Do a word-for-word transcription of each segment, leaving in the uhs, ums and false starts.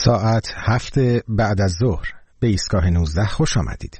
ساعت هفت بعد از ظهر به ایستگاه نوزده خوش آمدید.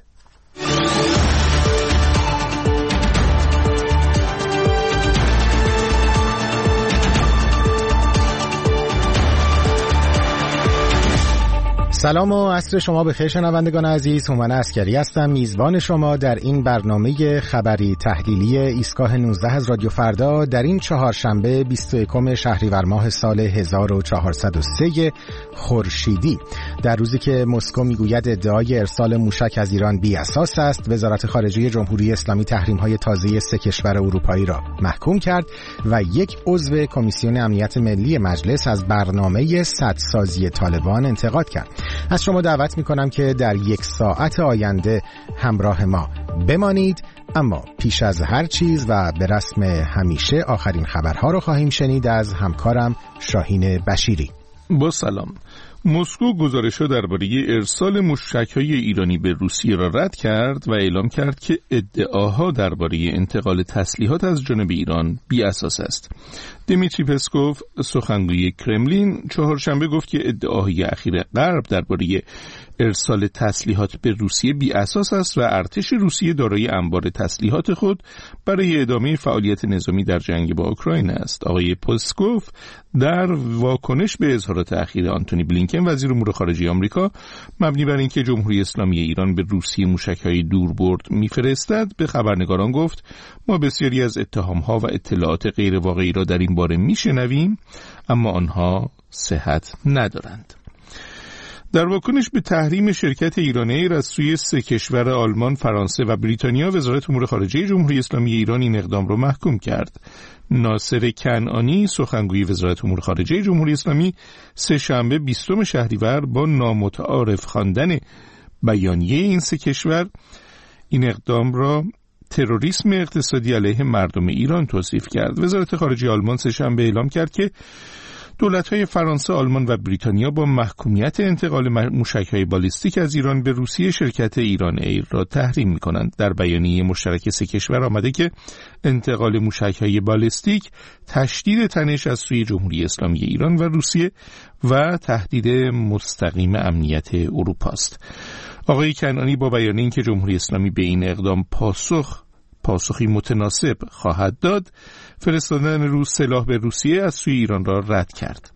سلام و عصر شما بخیر شنوندگان عزیز. هومن عسکری هستم، میزبان شما در این برنامه خبری تحلیلی ایستگاه نوزده از رادیو فردا در این چهارشنبه بیست و یکم شهریور ماه سال هزار و چهارصد و سه خورشیدی، در روزی که مسکو میگوید ادعای ارسال موشک از ایران بی اساس است. وزارت خارجه جمهوری اسلامی تحریم‌های تازه سه کشور اروپایی را محکوم کرد و یک عضو کمیسیون امنیت ملی مجلس از برنامه سدسازی طالبان انتقاد کرد. از شما دعوت میکنم که در یک ساعت آینده همراه ما بمانید، اما پیش از هر چیز و به رسم همیشه آخرین خبرها رو خواهیم شنید از همکارم شاهین بشیری. با سلام. مسکو گزارش‌ها درباره ارسال موشک‌های ایرانی به روسیه را رد کرد و اعلام کرد که ادعاها درباره انتقال تسلیحات از جانب ایران بی اساس است. دیمیتری پسکوف، سخنگوی کرملین، چهارشنبه گفت که ادعاهای اخیر غرب درباره ارسال تسلیحات به روسیه بی اساس است و ارتش روسیه دارای انبار تسلیحات خود برای ادامه فعالیت نظامی در جنگ با اوکراین است. آقای پسکوف در واکنش به اظهارات اخیر آنتونی بلینکن وزیر امور خارجه آمریکا مبنی بر اینکه جمهوری اسلامی ایران به روسیه موشک‌های دوربرد می‌فرستد به خبرنگاران گفت ما بسیاری از اتهام‌ها و اطلاعات غیر واقعی را در این باره می‌شنویم، اما آنها صحت ندارند. در واکنش به تحریم شرکت ایران ایر از سوی سه کشور آلمان، فرانسه و بریتانیا، وزارت امور خارجه جمهوری اسلامی ایران این اقدام را محکوم کرد. ناصر کنعانی، سخنگوی وزارت امور خارجه جمهوری اسلامی، سه شنبه بیستم شهریور با نامتعارف خواندن بیانیه این سه کشور این اقدام را تروریسم اقتصادی علیه مردم ایران توصیف کرد. وزارت خارجه آلمان سه شنبه اعلام کرد که دولت‌های فرانسه، آلمان و بریتانیا با محکومیت انتقال موشک‌های بالیستیک از ایران به روسیه شرکت ایران ایر را تحریم می‌کنند. در بیانیه مشترک سه کشور آمده که انتقال موشک‌های بالیستیک تشدید تنش از سوی جمهوری اسلامی ایران و روسیه و تهدید مستقیم امنیت اروپا است. آقای کنعانی با بیان اینکه جمهوری اسلامی به این اقدام پاسخ پاسخی متناسب خواهد داد، فرستادن روس سلاح به روسیه از سوی ایران را رد کرد.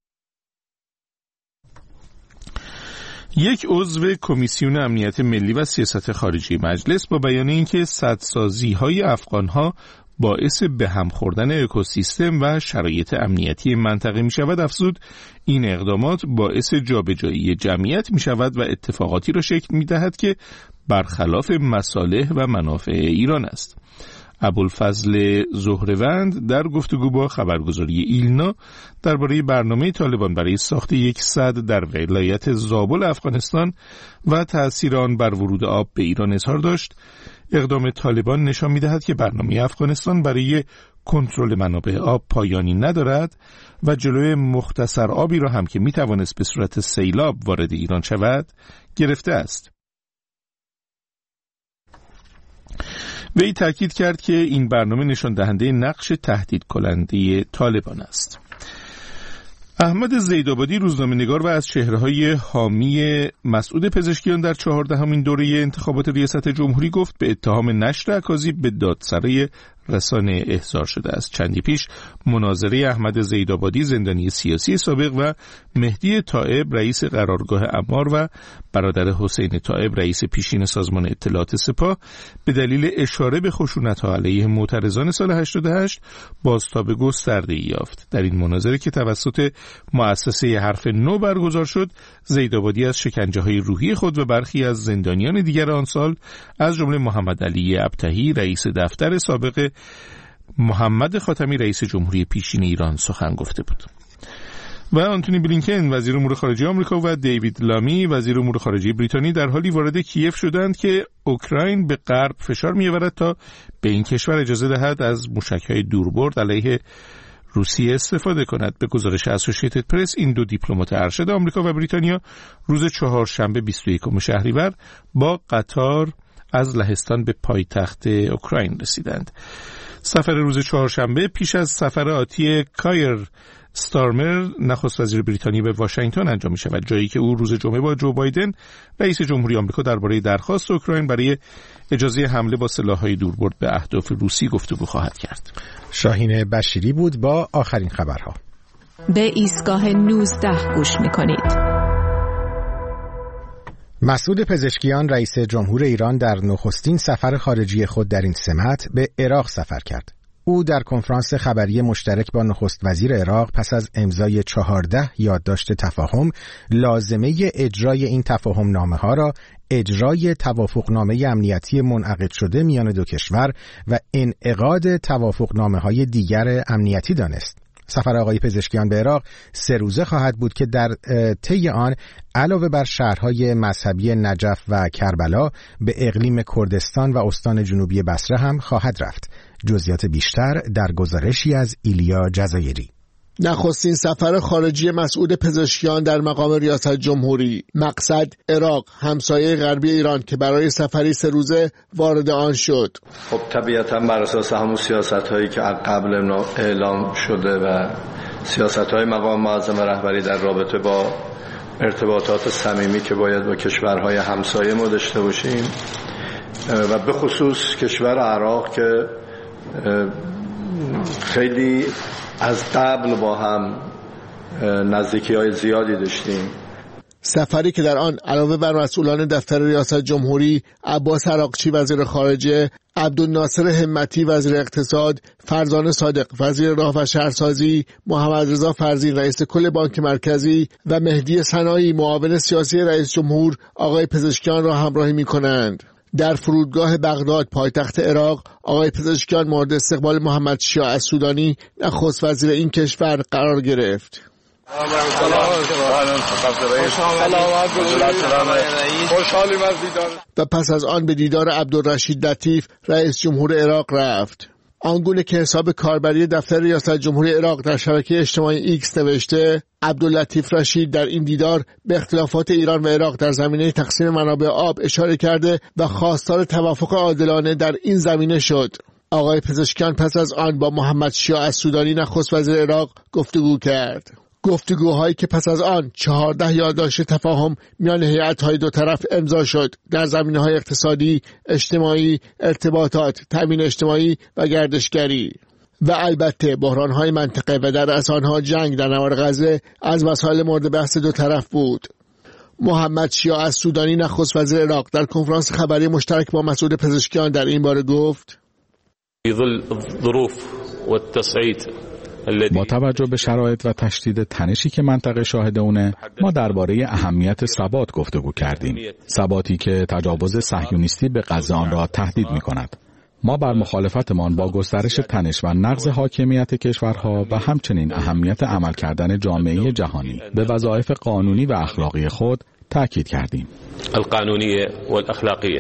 یک عضو کمیسیون امنیت ملی و سیاست خارجی مجلس با بیان اینکه سدسازی‌های افغان‌ها باعث به هم خوردن اکوسیستم و شرایط امنیتی منطقه می شود افزود این اقدامات باعث جابجایی جمعیت می شود و اتفاقاتی را شکل می دهد که برخلاف مصالح و منافع ایران است. ابوالفضل زهروند در گفتگو با خبرگزاری ایلنا درباره برنامه طالبان برای ساخت یک سد در ولایت زابل افغانستان و تأثیر آن بر ورود آب به ایران اظهار داشت. اقدام طالبان نشان می‌دهد که برنامه افغانستان برای کنترل منابع آب پایانی ندارد و جلوی مختصر آبی را هم که می‌توانست به صورت سیلاب وارد ایران شود گرفته است. وی تاکید کرد که این برنامه نشان دهنده نقش تهدید کننده طالبان است. احمد زیدآبادی، روزنامه‌نگار و از چهره‌های حامی مسعود پزشکیان در چهاردهمین دوره انتخابات ریاست جمهوری گفت به اتهام نشر اکاذیب به دادسرای رسانه احضار شده است. چندی پیش مناظره احمد زیدآبادی، زندانی سیاسی سابق، و مهدی طائب، رئیس قرارگاه امار، و برادر حسین طائب، رئیس پیشین سازمان اطلاعات سپاه، به دلیل اشاره به خشونت‌ها علیه معترضان سال هشتاد و هشت بازتاب گسترده‌ای یافت. در این مناظره که توسط مؤسسه حرف نو برگزار شد، زیدآبادی از شکنجه‌های روحی خود و برخی از زندانیان دیگر آن سال از جمله محمد علی ابتهی، رئیس دفتر سابق محمد خاتمی، رئیس جمهوری پیشین ایران، سخن گفته بود. و آنتونی بلینکن، وزیر امور خارجه آمریکا، و دیوید لامی، وزیر امور خارجه بریتانیا، در حالی وارد کیف شدند که اوکراین به غرب فشار می‌آورد تا به این کشور اجازه دهد از موشک‌های دوربرد علیه روسیه استفاده کند. به گزارش اسوسییتد پرس، این دو دیپلمات ارشد آمریکا و بریتانیا روز چهارشنبه بیست و یکم شهریور با قطار از لهستان به پایتخت اوکراین رسیدند. سفر روز چهارشنبه پیش از سفر آتی کایر ستارمر نخست وزیر بریتانیا به واشنگتن انجام می شود، جایی که او روز جمعه با جو بایدن رئیس جمهوری آمریکا درباره درخواست اوکراین برای اجازه حمله با سلاح‌های دوربرد به اهداف روسی گفتگو خواهد کرد. شاهین بشیری بود با آخرین خبرها. به ایستگاه نوزده گوش می‌کنید. مسعود پزشکیان رئیس جمهور ایران در نخستین سفر خارجی خود در این سمت به عراق سفر کرد. او در کنفرانس خبری مشترک با نخست وزیر عراق پس از امضای چهارده یادداشت تفاهم لازمه اجرای این تفاهم نامه ها را اجرای توافقنامه امنیتی منعقد شده میان دو کشور و انعقاد توافقنامه های دیگر امنیتی دانست. سفر آقای پزشکیان به عراق سه روزه خواهد بود که در طی آن علاوه بر شهرهای مذهبی نجف و کربلا به اقلیم کردستان و استان جنوبی بصره هم خواهد رفت. جزئیات بیشتر در گزارشی از ایلیا جزایری. نخستین سفر خارجی مسعود پزشکیان در مقام ریاست جمهوری. مقصد عراق، همسایه غربی ایران که برای سفری سه روزه وارد آن شد. خب طبیعتا بر اساس همون سیاست‌هایی که قبل اعلام شده و سیاست‌های مقام معظم رهبری در رابطه با ارتباطات صمیمی که باید با کشورهای همسایه ما داشته باشیم و به خصوص کشور عراق که خیلی از قبل با هم نزدیکی‌های زیادی داشتیم. سفری که در آن علاوه بر مسئولان دفتر ریاست جمهوری، عباس عراقچی وزیر خارجه، عبدالناصر همتی وزیر اقتصاد، فرزانه صادق وزیر راه و شهرسازی، محمد رضا فرزین رئیس کل بانک مرکزی و مهدی سنایی معاون سیاسی رئیس جمهور آقای پزشکیان را همراهی می‌کنند. در فرودگاه بغداد پایتخت عراق آقای پزشکیان مورد استقبال محمد شیاع السودانی نخست وزیر این کشور قرار گرفت. و پس از آن به دیدار عبدالرشید لطیف رئیس جمهور عراق رفت. آنگونه که حساب کاربری دفتر ریاست جمهوری عراق در شبکه اجتماعی ایکس نوشته، عبداللطیف رشید در این دیدار به اختلافات ایران و عراق در زمینه تقسیم منابع آب اشاره کرده و خواستار توافق عادلانه در این زمینه شد. آقای پزشکیان پس از آن با محمد شیاع السودانی نخست وزیر عراق گفتگو کرد. گفتگوهایی که پس از آن چهارده یادداشت تفاهم میان هیئت‌های دو طرف امضا شد در زمینه‌های اقتصادی، اجتماعی، ارتباطات، تامین اجتماعی و گردشگری و البته بحران‌های منطقه و در اصل آنها جنگ در نوار غزه از مسائل مورد بحث دو طرف بود. محمد شیاع السودانی نخست وزیر عراق در کنفرانس خبری مشترک با مسعود پزشکیان در این باره گفت: في ظل الظروف والتصعيد با توجه به شرایط و تشدید تنشی که منطقه شاهد اونه، ما درباره اهمیت ثبات گفتگو کردیم. ثباتی که تجاوز صهیونیستی به غزه آن را تهدید می کند. ما بر مخالفتمان با گسترش تنش و نقض حاکمیت کشورها و همچنین اهمیت عمل کردن جامعه جهانی به وظایف قانونی و اخلاقی خود تاکید کردیم. القانونیه و الاخلاقیه.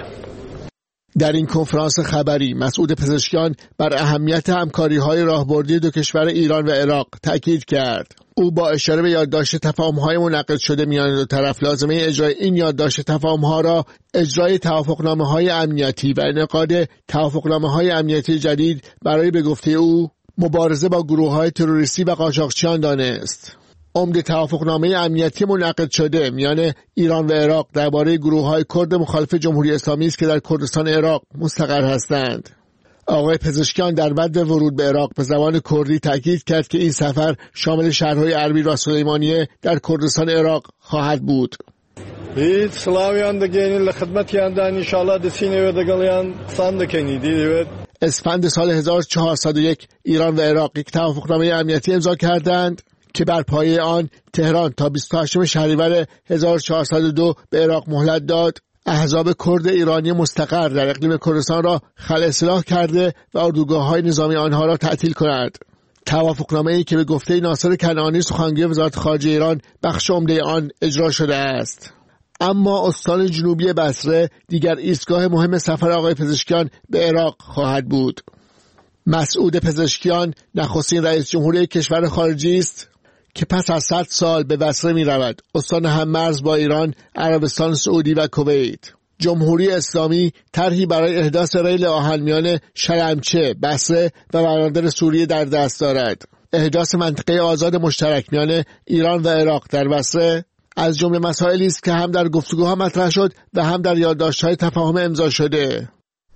در این کنفرانس خبری مسعود پزشکیان بر اهمیت همکاری‌های راهبردی دو کشور ایران و عراق تاکید کرد. او با اشاره به یادداشت تفاهم‌های منعقد شده میان دو طرف لازمه اجرای این یادداشت تفاهم‌ها را اجرای توافقنامه‌های امنیتی و انعقاد توافقنامه‌های امنیتی جدید برای به گفته او مبارزه با گروه‌های تروریستی و قاچاقچیان دانست. عمده توافقنامه امنیتی منعقد شده میان ایران و عراق درباره گروه‌های کرد مخالف جمهوری اسلامی است که در کردستان عراق مستقر هستند. آقای پزشکیان در بعد ورود به عراق به زبان کردی تاکید کرد که این سفر شامل شهرهای اربیل و سلیمانیه در کردستان عراق خواهد بود. هیچ سلاویان دگینی لخدمتیان دان ان شاء الله دسینه و دگلیان ساند کنی دی. اسفند سال هزار و چهارصد و یک ایران و عراق یک توافقنامه امنیتی امضا کردند که بر پایه آن تهران تا بیست و هشتم شهریور هزار و چهارصد و دو به عراق مهلت داد احزاب کرد ایرانی مستقر در اقلیم کردستان را خلع سلاح کرده و اردوگاه‌های نظامی آنها را تعطیل کند. توافقنامه‌ای که به گفته ناصر کنعانی سخنگوی وزارت خارجه ایران بخش عمده آن اجرا شده است. اما استان جنوبی بصره دیگر ایستگاه مهم سفر آقای پزشکیان به عراق خواهد بود. مسعود پزشکیان نخستین رئیس جمهوری کشور خارجی است که پس از صد سال به بصره می رود، استان هممرز با ایران، عربستان سعودی و کویت. جمهوری اسلامی طرحی برای احداث ریل آهن میان شلمچه، بصره و بندر سوریه در دست دارد. احداث منطقه آزاد مشترک میان ایران و عراق در بصره از جمله مسائلی است که هم در گفتگوها مطرح شد و هم در یادداشت‌های تفاهم امضا شده.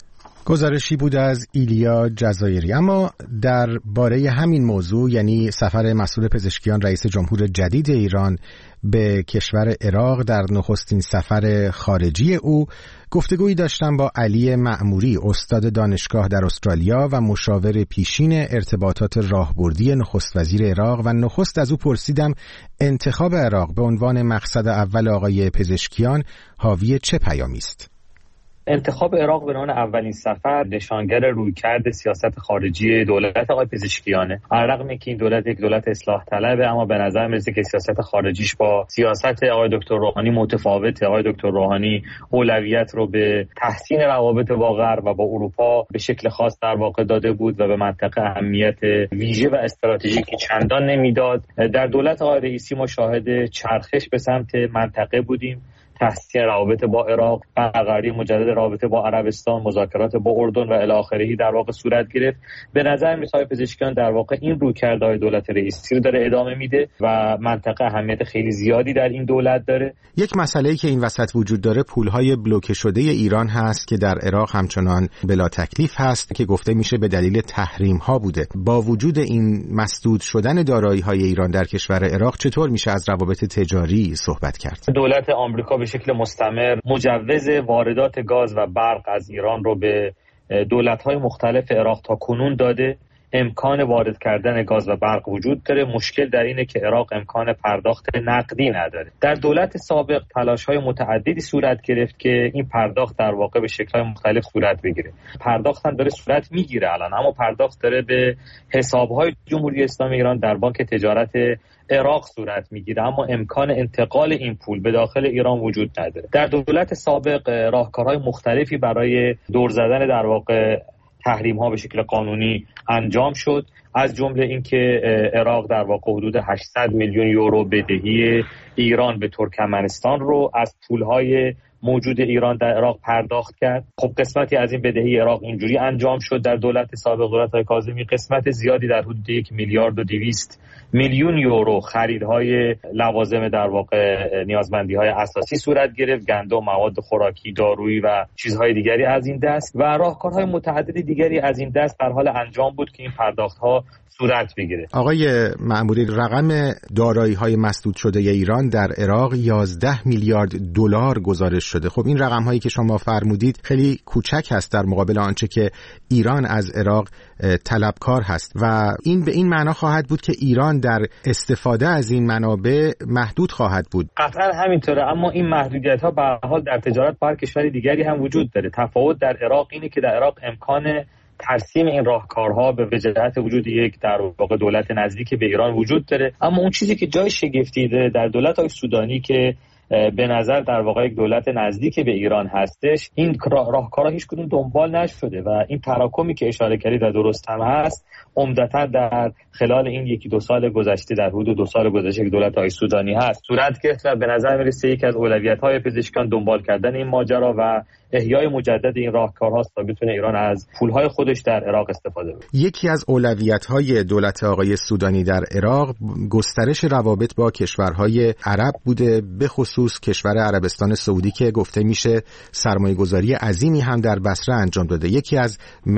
گزارشی بود از ایلیا جزایری. اما در باره همین موضوع، یعنی سفر مسئول پزشکیان رئیس جمهور جدید ایران به کشور عراق در نخستین سفر خارجی او، گفتگویی داشتم با علی معموری، استاد دانشگاه در استرالیا و مشاور پیشین ارتباطات راهبردی نخست وزیر عراق، و نخست از او پرسیدم انتخاب عراق به عنوان مقصد اول آقای پزشکیان حاوی چه پیامی است؟ انتخاب عراق به عنوان اولین سفر نشانگر رویکرد سیاست خارجی دولت آقای پزشکیانه. علاوه بر اینکه این دولت یک دولت اصلاح طلبه، اما به نظر میاد که سیاست خارجیش با سیاست آقای دکتر روحانی متفاوته. آقای دکتر روحانی اولویت رو به تحسین روابط با غرب و با اروپا به شکل خاص در واقع داده بود و به منطقه اهمیت ویژه و استراتژیکی چندان نمیداد. در دولت آقای رئیسی ما شاهد چرخش به سمت منطقه بودیم، تحسین روابط با عراق، برقراری مجدد رابطه با عربستان، مذاکرات با اردن و الی آخره در واقع صورت گرفت. به نظر میاد پزشکیان در واقع این رویکردهای دولت رئیسی رو داره ادامه میده و منطقه اهمیت خیلی زیادی در این دولت داره. یک مسئله‌ای که این وسط وجود داره پولهای بلوکه شده ایران هست که در عراق همچنان بلا تکلیف هست که گفته میشه به دلیل تحریم ها بوده. با وجود این مسدود شدن دارایی‌های ایران در کشور عراق، چطور میشه از روابط تجاری صحبت کرد؟ دولت آمریکا به شکل مستمر مجوز واردات گاز و برق از ایران رو به دولت‌های مختلف عراق تا کنون داده. امکان وارد کردن گاز و برق وجود داره. مشکل در اینه که عراق امکان پرداخت نقدی نداره. در دولت سابق تلاش‌های متعددی صورت گرفت که این پرداخت در واقع به شکل‌های مختلف صورت بگیره. پرداخت هم داره صورت میگیره الان، اما پرداخت داره به حساب‌های جمهوری اسلامی ایران در بانک تجارت عراق صورت میگیره، اما امکان انتقال این پول به داخل ایران وجود نداره. در دولت سابق راهکارهای مختلفی برای دور زدن در واقع تحریم ها به شکل قانونی انجام شد، از جمله اینکه عراق در واقع حدود هشتصد میلیون یورو بدهی ایران به ترکمنستان رو از پولهای موجود ایران در عراق پرداخت کرد. خب قسمتی از این بدهی عراق اینجوری انجام شد در دولت سابق، دولت های کاظمی. قسمت زیادی در حدود یک میلیارد و دویست میلیون یورو خریدهای لوازم در واقع نیازمندی‌های اساسی صورت گرفت، گندم، مواد خوراکی، دارویی و چیزهای دیگری از این دست، و راهکارهای متعدد دیگری از این دست در حال انجام بود که این پرداخت‌ها صورت بگیره. آقای معموری، رقم دارایی‌های مسدود شده ایران در عراق یازده میلیارد دلار گزارش شده. خب این رقم‌هایی که شما فرمودید خیلی کوچک هست در مقابل آنچه که ایران از عراق طلبکار هست و این به این معنا خواهد بود که ایران در استفاده از این منابع محدود خواهد بود. قطعا همینطوره، اما این محدودیت‌ها به هر حال در تجارت با کشور دیگری هم وجود داره. تفاوت در عراق اینه که در عراق امکان ترسیم این راهکارها به وجهت وجود یک در واقع دولت نزدیک به ایران وجود داره، اما اون چیزی که جای شگفتی داره در دولت‌های سودانی که به نظر در واقع یک دولت نزدیک به ایران هستش، این راهکارها هیچ کدوم دنبال نشده و این تراکمی که اشاره کردید و درست هم هست عمدتاً در خلال این یکی دو سال گذشته، در حدود دو سال گذشته که دولت‌های سودانی هست صورت گرفت و به نظر میرسه یک از اولویت‌های پزشکان دنبال کردن این ماجرا و احیای مجدد این راهکارهاست تا بتونه ایران از پولهای خودش در عراق استفاده کنه. یکی از اولویت‌های دولت آقای سودانی در عراق گسترش روابط با کشورهای عرب بوده، به خصوص کشور عربستان سعودی که گفته میشه سرمایه‌گذاری عظیمی هم در بصره انجام داده. یکی از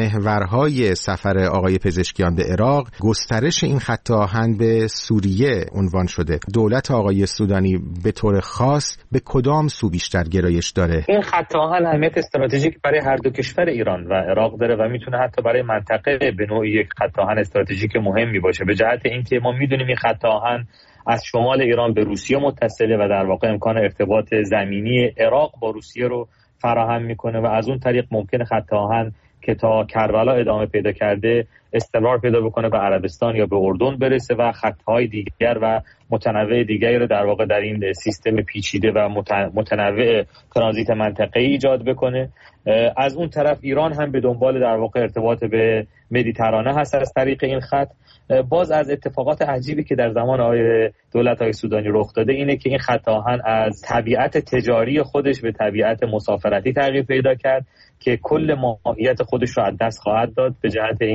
محورهای سفر آقای پزشکیان به عراق گسترش این خط آهن به سوریه عنوان شده. دولت آقای سودانی به طور خاص به کدام سو بیشتر گرایش داره؟ این خط آهن اهمیت استراتژیک برای هر دو کشور ایران و عراق داره و میتونه حتی برای منطقه به نوعی یک خط آهن استراتژیک مهمی باشه، به جهت اینکه ما میدونیم این خط آهن از شمال ایران به روسیه متصله و در واقع امکان ارتباط زمینی عراق با روسیه رو فراهم میکنه و از اون طریق ممکنه خط آهن که تا کربلا ادامه پیدا کرده استمرار پیدا بکنه به عربستان یا به اردن برسه و خطهای دیگر و متنوع دیگری رو در واقع در این سیستم پیچیده و متنوع ترانزیت منطقه‌ای ایجاد بکنه. از اون طرف ایران هم به دنبال در واقع ارتباط به مدیترانه هست از طریق این خط. باز از اتفاقات عجیبی که در زمان آقای دولت‌های سودانی رخ داده اینه که این خط آهن از طبیعت تجاری خودش به طبیعت مسافرتی تغییر پیدا کرد که کل ماهیت خودش رو از دست خواهد داد، به جهت اینکه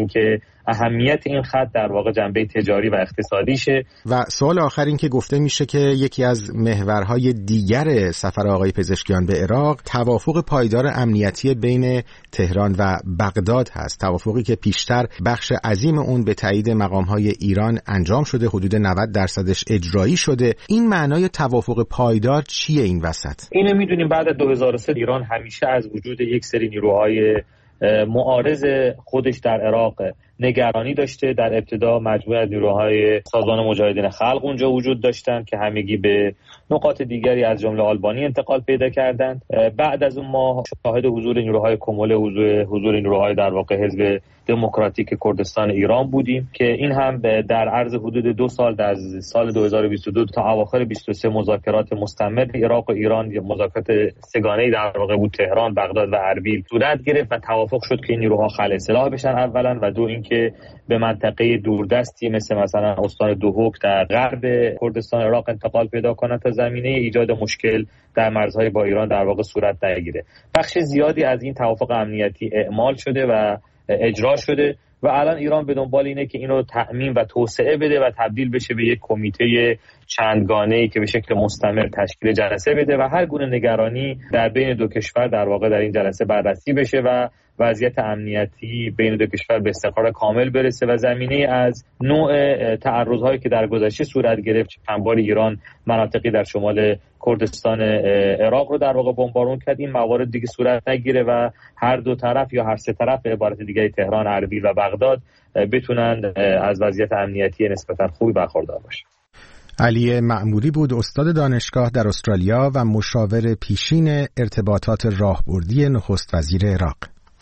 اهمیت این خط در واقع جنبه تجاری و اقتصادیشه. و سوال آخر این که گفته میشه که یکی از محورهای دیگر سفر آقای پزشکیان به عراق توافق پایدار امنیتی بین تهران و بغداد هست، توافقی که پیشتر بخش عظیم اون به تایید مقامهای ایران انجام شده، حدود نود درصدش اجرایی شده. این معنای توافق پایدار چیه این وسط؟ اینو میدونیم بعد از دو هزار و سه ایران همیشه از وجود یک سری نیروهای معارض خودش در عراق نگرانی داشته. در ابتدا مجموعه از نیروهای سازمان مجاهدین خلق اونجا وجود داشتند که همگی به نقاط دیگری از جمله آلبانی انتقال پیدا کردند. بعد از اون ما شاهد حضور نیروهای کمول، حضور حضور نیروهای در واقع حزب دموکراتیک کردستان ایران بودیم که این هم در عرض حدود دو سال در سال دو هزار و بیست و دو تا اواخر بیست و سه مذاکرات مستمر عراق و ایران، یا مذاکرات سه‌گانه‌ای در واقع بود، تهران، بغداد و اربیل صورت گرفت و توافق شد که این نیروها خلع سلاح بشن اولا، و دو اینکه به منطقه دوردستی مثل مثلا استان دوحک در غرب کردستان عراق انتقال پیدا کنند تا زمینه ایجاد مشکل در مرزهای با ایران در واقع صورت نگیره. بخش زیادی از این توافق امنیتی اعمال شده و اجرا شده و الان ایران به دنبال اینه که اینو تأمین و توسعه بده و تبدیل بشه به یک کمیته چندگانه‌ای که به شکل مستمر تشکیل جلسه بده و هر گونه نگرانی در بین دو کشور در واقع در این جلسه بررسی بشه و وضعیت امنیتی بین دو کشور به استقرار کامل برسه و زمینه از نوع تعرض‌هایی که در گذشته صورت گرفت، چند بار ایران مناطقی در شمال کردستان عراق رو در واقع بمبارون کرد، این موارد دیگه صورت نگیره و هر دو طرف یا هر سه طرف به عبارت دیگه تهران، اربیل و بغداد بتونن از وضعیت امنیتی نسبتا خوبی برخوردار باشن. علی معموری بود، استاد دانشگاه در استرالیا و مشاور پیشین ارتباطات راهبردی نخست وزیر عراق.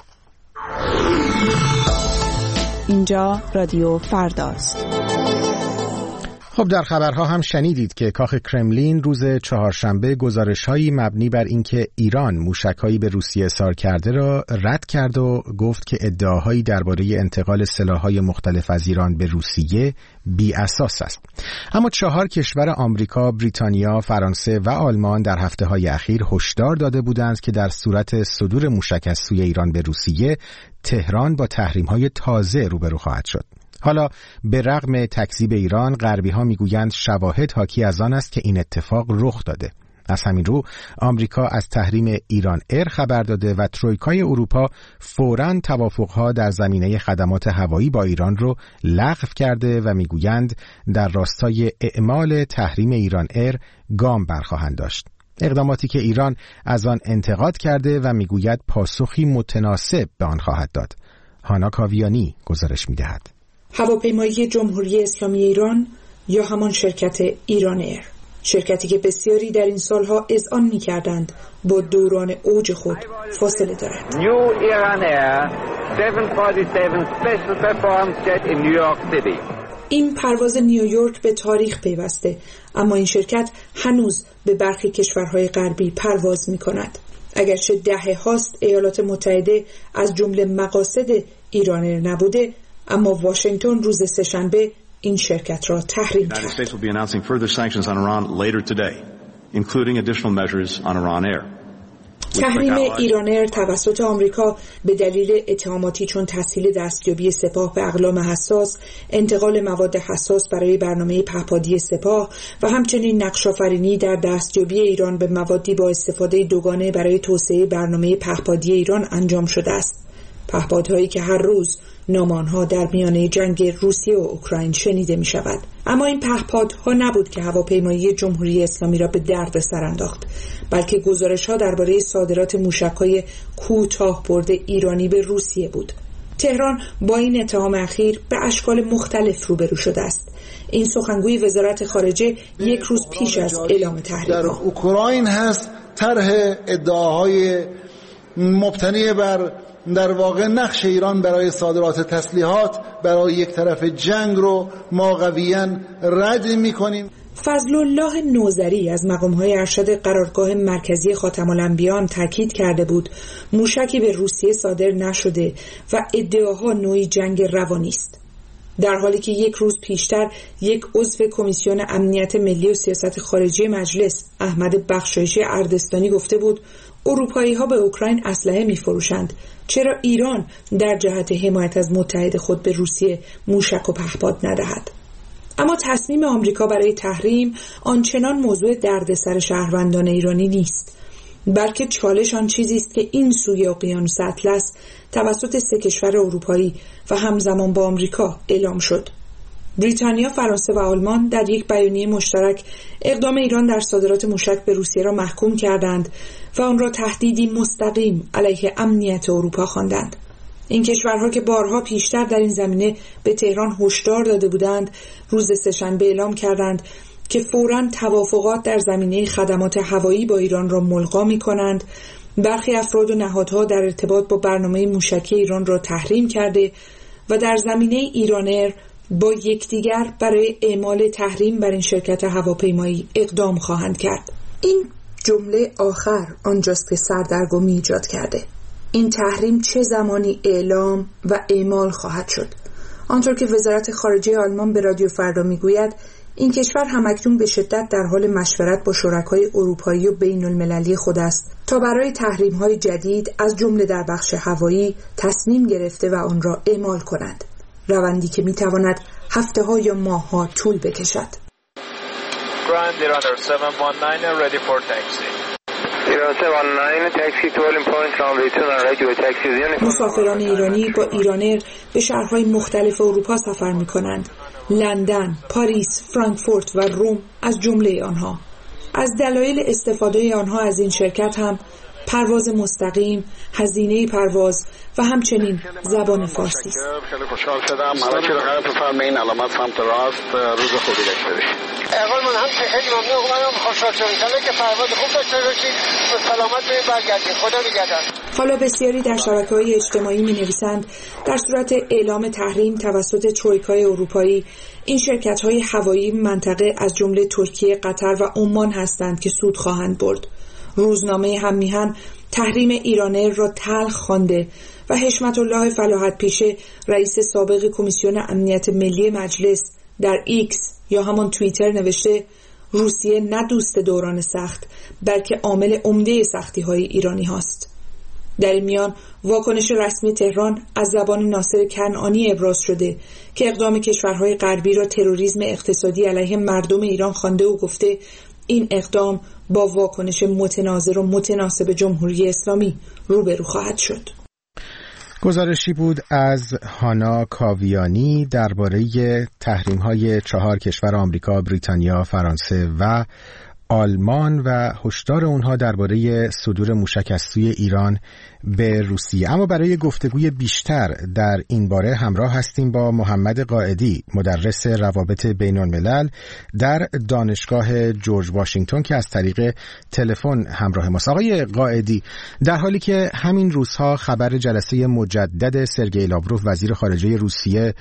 اینجا رادیو فرداست. خب در خبرها هم شنیدید که کاخ کرملین روز چهارشنبه گزارش‌هایی مبنی بر اینکه ایران موشک‌هایی به روسیه ارسال کرده را رد کرد و گفت که ادعاهایی درباره انتقال سلاح‌های مختلف از ایران به روسیه بی اساس است. اما چهار کشور آمریکا، بریتانیا، فرانسه و آلمان در هفته‌های اخیر هشدار داده بودند که در صورت صدور موشک از سوی ایران به روسیه، تهران با تحریم‌های تازه روبرو خواهد شد. حالا به رغم تکذیب ایران، غربی‌ها میگویند شواهد حاکی از آن است که این اتفاق رخ داده. از همین رو آمریکا از تحریم ایران ایر خبر داده و ترویکای اروپا فوراً توافق‌ها در زمینه خدمات هوایی با ایران رو لغو کرده و میگویند در راستای اعمال تحریم ایران ایر گام برخواهند داشت. اقداماتی که ایران از آن انتقاد کرده و میگوید پاسخی متناسب به آن خواهد داد. هانا کاویانی گزارش می‌دهد. هواپیمایی جمهوری اسلامی ایران یا همان شرکت ایران ایر، شرکتی که بسیاری در این سالها اذعان می‌کردند با دوران اوج خود فاصله دارد. نیو ایران ایر هفتصد و چهل و هفت special performance jet in New York City. این پرواز نیویورک به تاریخ پیوسته، اما این شرکت هنوز به برخی کشورهای غربی پرواز می‌کند. اگرچه دهه هاست ایالات متحده از جمله مقاصد ایران ایر نبوده، اما واشنگتن روز سه‌شنبه این شرکت را تحریم کرد. تحریم ایران ایر توسط آمریکا به دلیل اتهاماتی چون تسهیل دستیابی سپاه به اقلام حساس، انتقال مواد حساس برای برنامه پهپادی سپاه و همچنین نقش‌آفرینی در دستیابی ایران به موادی با استفاده دوگانه برای توسعه برنامه پهپادی ایران انجام شده است. پهپادهایی که هر روز نام آنها در میانه جنگ روسیه و اوکراین شنیده می شود. اما این پهپادها نبود که هواپیمایی جمهوری اسلامی را به درد سر انداخت، بلکه گزارش‌ها درباره صادرات موشک‌های کوتاه برده ایرانی به روسیه بود. تهران با این اتهام اخیر به اشکال مختلف روبرو شده است. این سخنگوی وزارت خارجه یک روز پیش از اعلام تحریم در اوکراین هست طرح ادعاهای مبتنی بر در واقع نقش ایران برای صادرات تسلیحات برای یک طرف جنگ رو ما قویاً رد می‌کنیم. فضل الله نوذری از مقام‌های ارشد قرارگاه مرکزی خاتم الانبیاء تاکید کرده بود موشکی به روسیه صادر نشده و ادعاها نوعی جنگ روانی است. در حالی که یک روز پیشتر یک عضو کمیسیون امنیت ملی و سیاست خارجی مجلس احمد بخشایشی اردستانی گفته بود اروپایی‌ها به اوکراین اسلحه می‌فروشند، چرا ایران در جهت حمایت از متحد خود به روسیه موشک و پهپاد ندهد؟ اما تصمیم آمریکا برای تحریم آنچنان موضوع دردسر شهروندان ایرانی نیست، بلکه چالش آن چیزی است که این سوی اقیانوس اطلس توسط سه کشور اروپایی و همزمان با آمریکا اعلام شد. بریتانیا، فرانسه و آلمان در یک بیانیه مشترک اقدام ایران در صادرات موشک به روسیه را محکوم کردند و آن را تهدیدی مستقیم علیه امنیت اروپا خواندند. این کشورها که بارها پیشتر در این زمینه به تهران هشدار داده بودند، روز سه‌شنبه اعلام کردند که فوراً توافقات در زمینه خدمات هوایی با ایران را ملغا می‌کنند. برخی افراد و نهادها در ارتباط با برنامه موشکی ایران را تحریم کرده و در زمینه ایرانر با یکدیگر برای اعمال تحریم بر این شرکت هواپیمایی اقدام خواهند کرد. این جمله آخر آنجاست که سردرگمی ایجاد کرده. این تحریم چه زمانی اعلام و اعمال خواهد شد؟ آنطور که وزارت خارجه آلمان به رادیو فردا میگوید، این کشور همکنون به شدت در حال مشورت با شرکای اروپایی و بین المللی خود است تا برای تحریم‌های جدید از جمله در بخش هوایی تصمیم گرفته و آن را اعمال کنند. روندی که میتواند هفته‌ها یا ماه‌ها طول بکشد. مسافران ایرانی با ایرانر به شهرهای مختلف اروپا سفر می‌کنند. لندن، پاریس، فرانکفورت و روم از جمله آنها. از دلایل استفاده آنها از این شرکت هم پرواز مستقیم، هزینه پرواز و همچنین زبان فارسی است. خیلی خوشحال شدم. مراکز قرار بفرمایید علامت سمت راست. روز خوبی داشته باشید. اقل من هم خیلی ممنون اومدم. خوشحال شدم که پرواز خوب داشته باشید. سلامت برید برگردید. خدا نگهدار. حالا بسیاری در شبکه‌های اجتماعی می‌نویسند در صورت اعلام تحریم توسط ترویکای اروپایی این شرکت‌های هوایی منطقه از جمله ترکیه، قطر و عمان هستند که سود خواهند برد. روزنامه هم میهن تحریم ایرانر را تلخ خوانده و حشمت الله فلاحت پیشه رئیس سابق کمیسیون امنیت ملی مجلس در ایکس یا همان توییتر نوشته روسیه نه دوست دوران سخت بلکه عامل عمده سختی های ایرانی هاست. در این میان واکنش رسمی تهران از زبان ناصر کنعانی ابراز شده که اقدام کشورهای غربی را تروریسم اقتصادی علیه مردم ایران خوانده و گفته این اقدام با واکنش متناظر و متناسب جمهوری اسلامی روبرو خواهد شد. گزارشی بود از هانا کاویانی درباره تحریم‌های چهار کشور آمریکا، بریتانیا، فرانسه و آلمان و هشدار اونها درباره صدور موشک از سوی ایران به روسیه. اما برای گفتگوی بیشتر در این باره همراه هستیم با محمد قائدی، مدرس روابط بین الملل در دانشگاه جورج واشنگتن که از طریق تلفن همراه ماست. آقای قائدی، در حالی که همین روزها خبر جلسه مجدد سرگئی لاوروف وزیر خارجه روسیه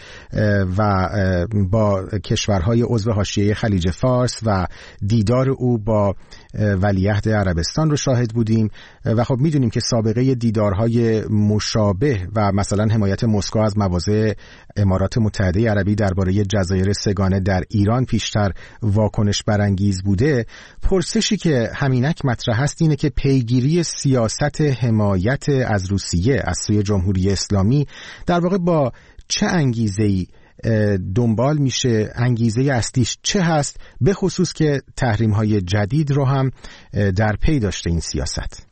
و با کشورهای عضو حاشیه خلیج فارس و دیدار او با ولیعهد عربستان رو شاهد بودیم و خب میدونیم که سابقه دیدارهای مشابه و مثلا حمایت مسکو از مواضع امارات متحده عربی درباره جزایر سگانه در ایران پیشتر واکنش برانگیز بوده. پرسشی که همینک مطرح است اینه که پیگیری سیاست حمایت از روسیه از سوی جمهوری اسلامی در واقع با چه انگیزه‌ای دنبال میشه، انگیزه اصلیش چه هست، به خصوص که تحریم‌های جدید رو هم در پی داشته این سیاست.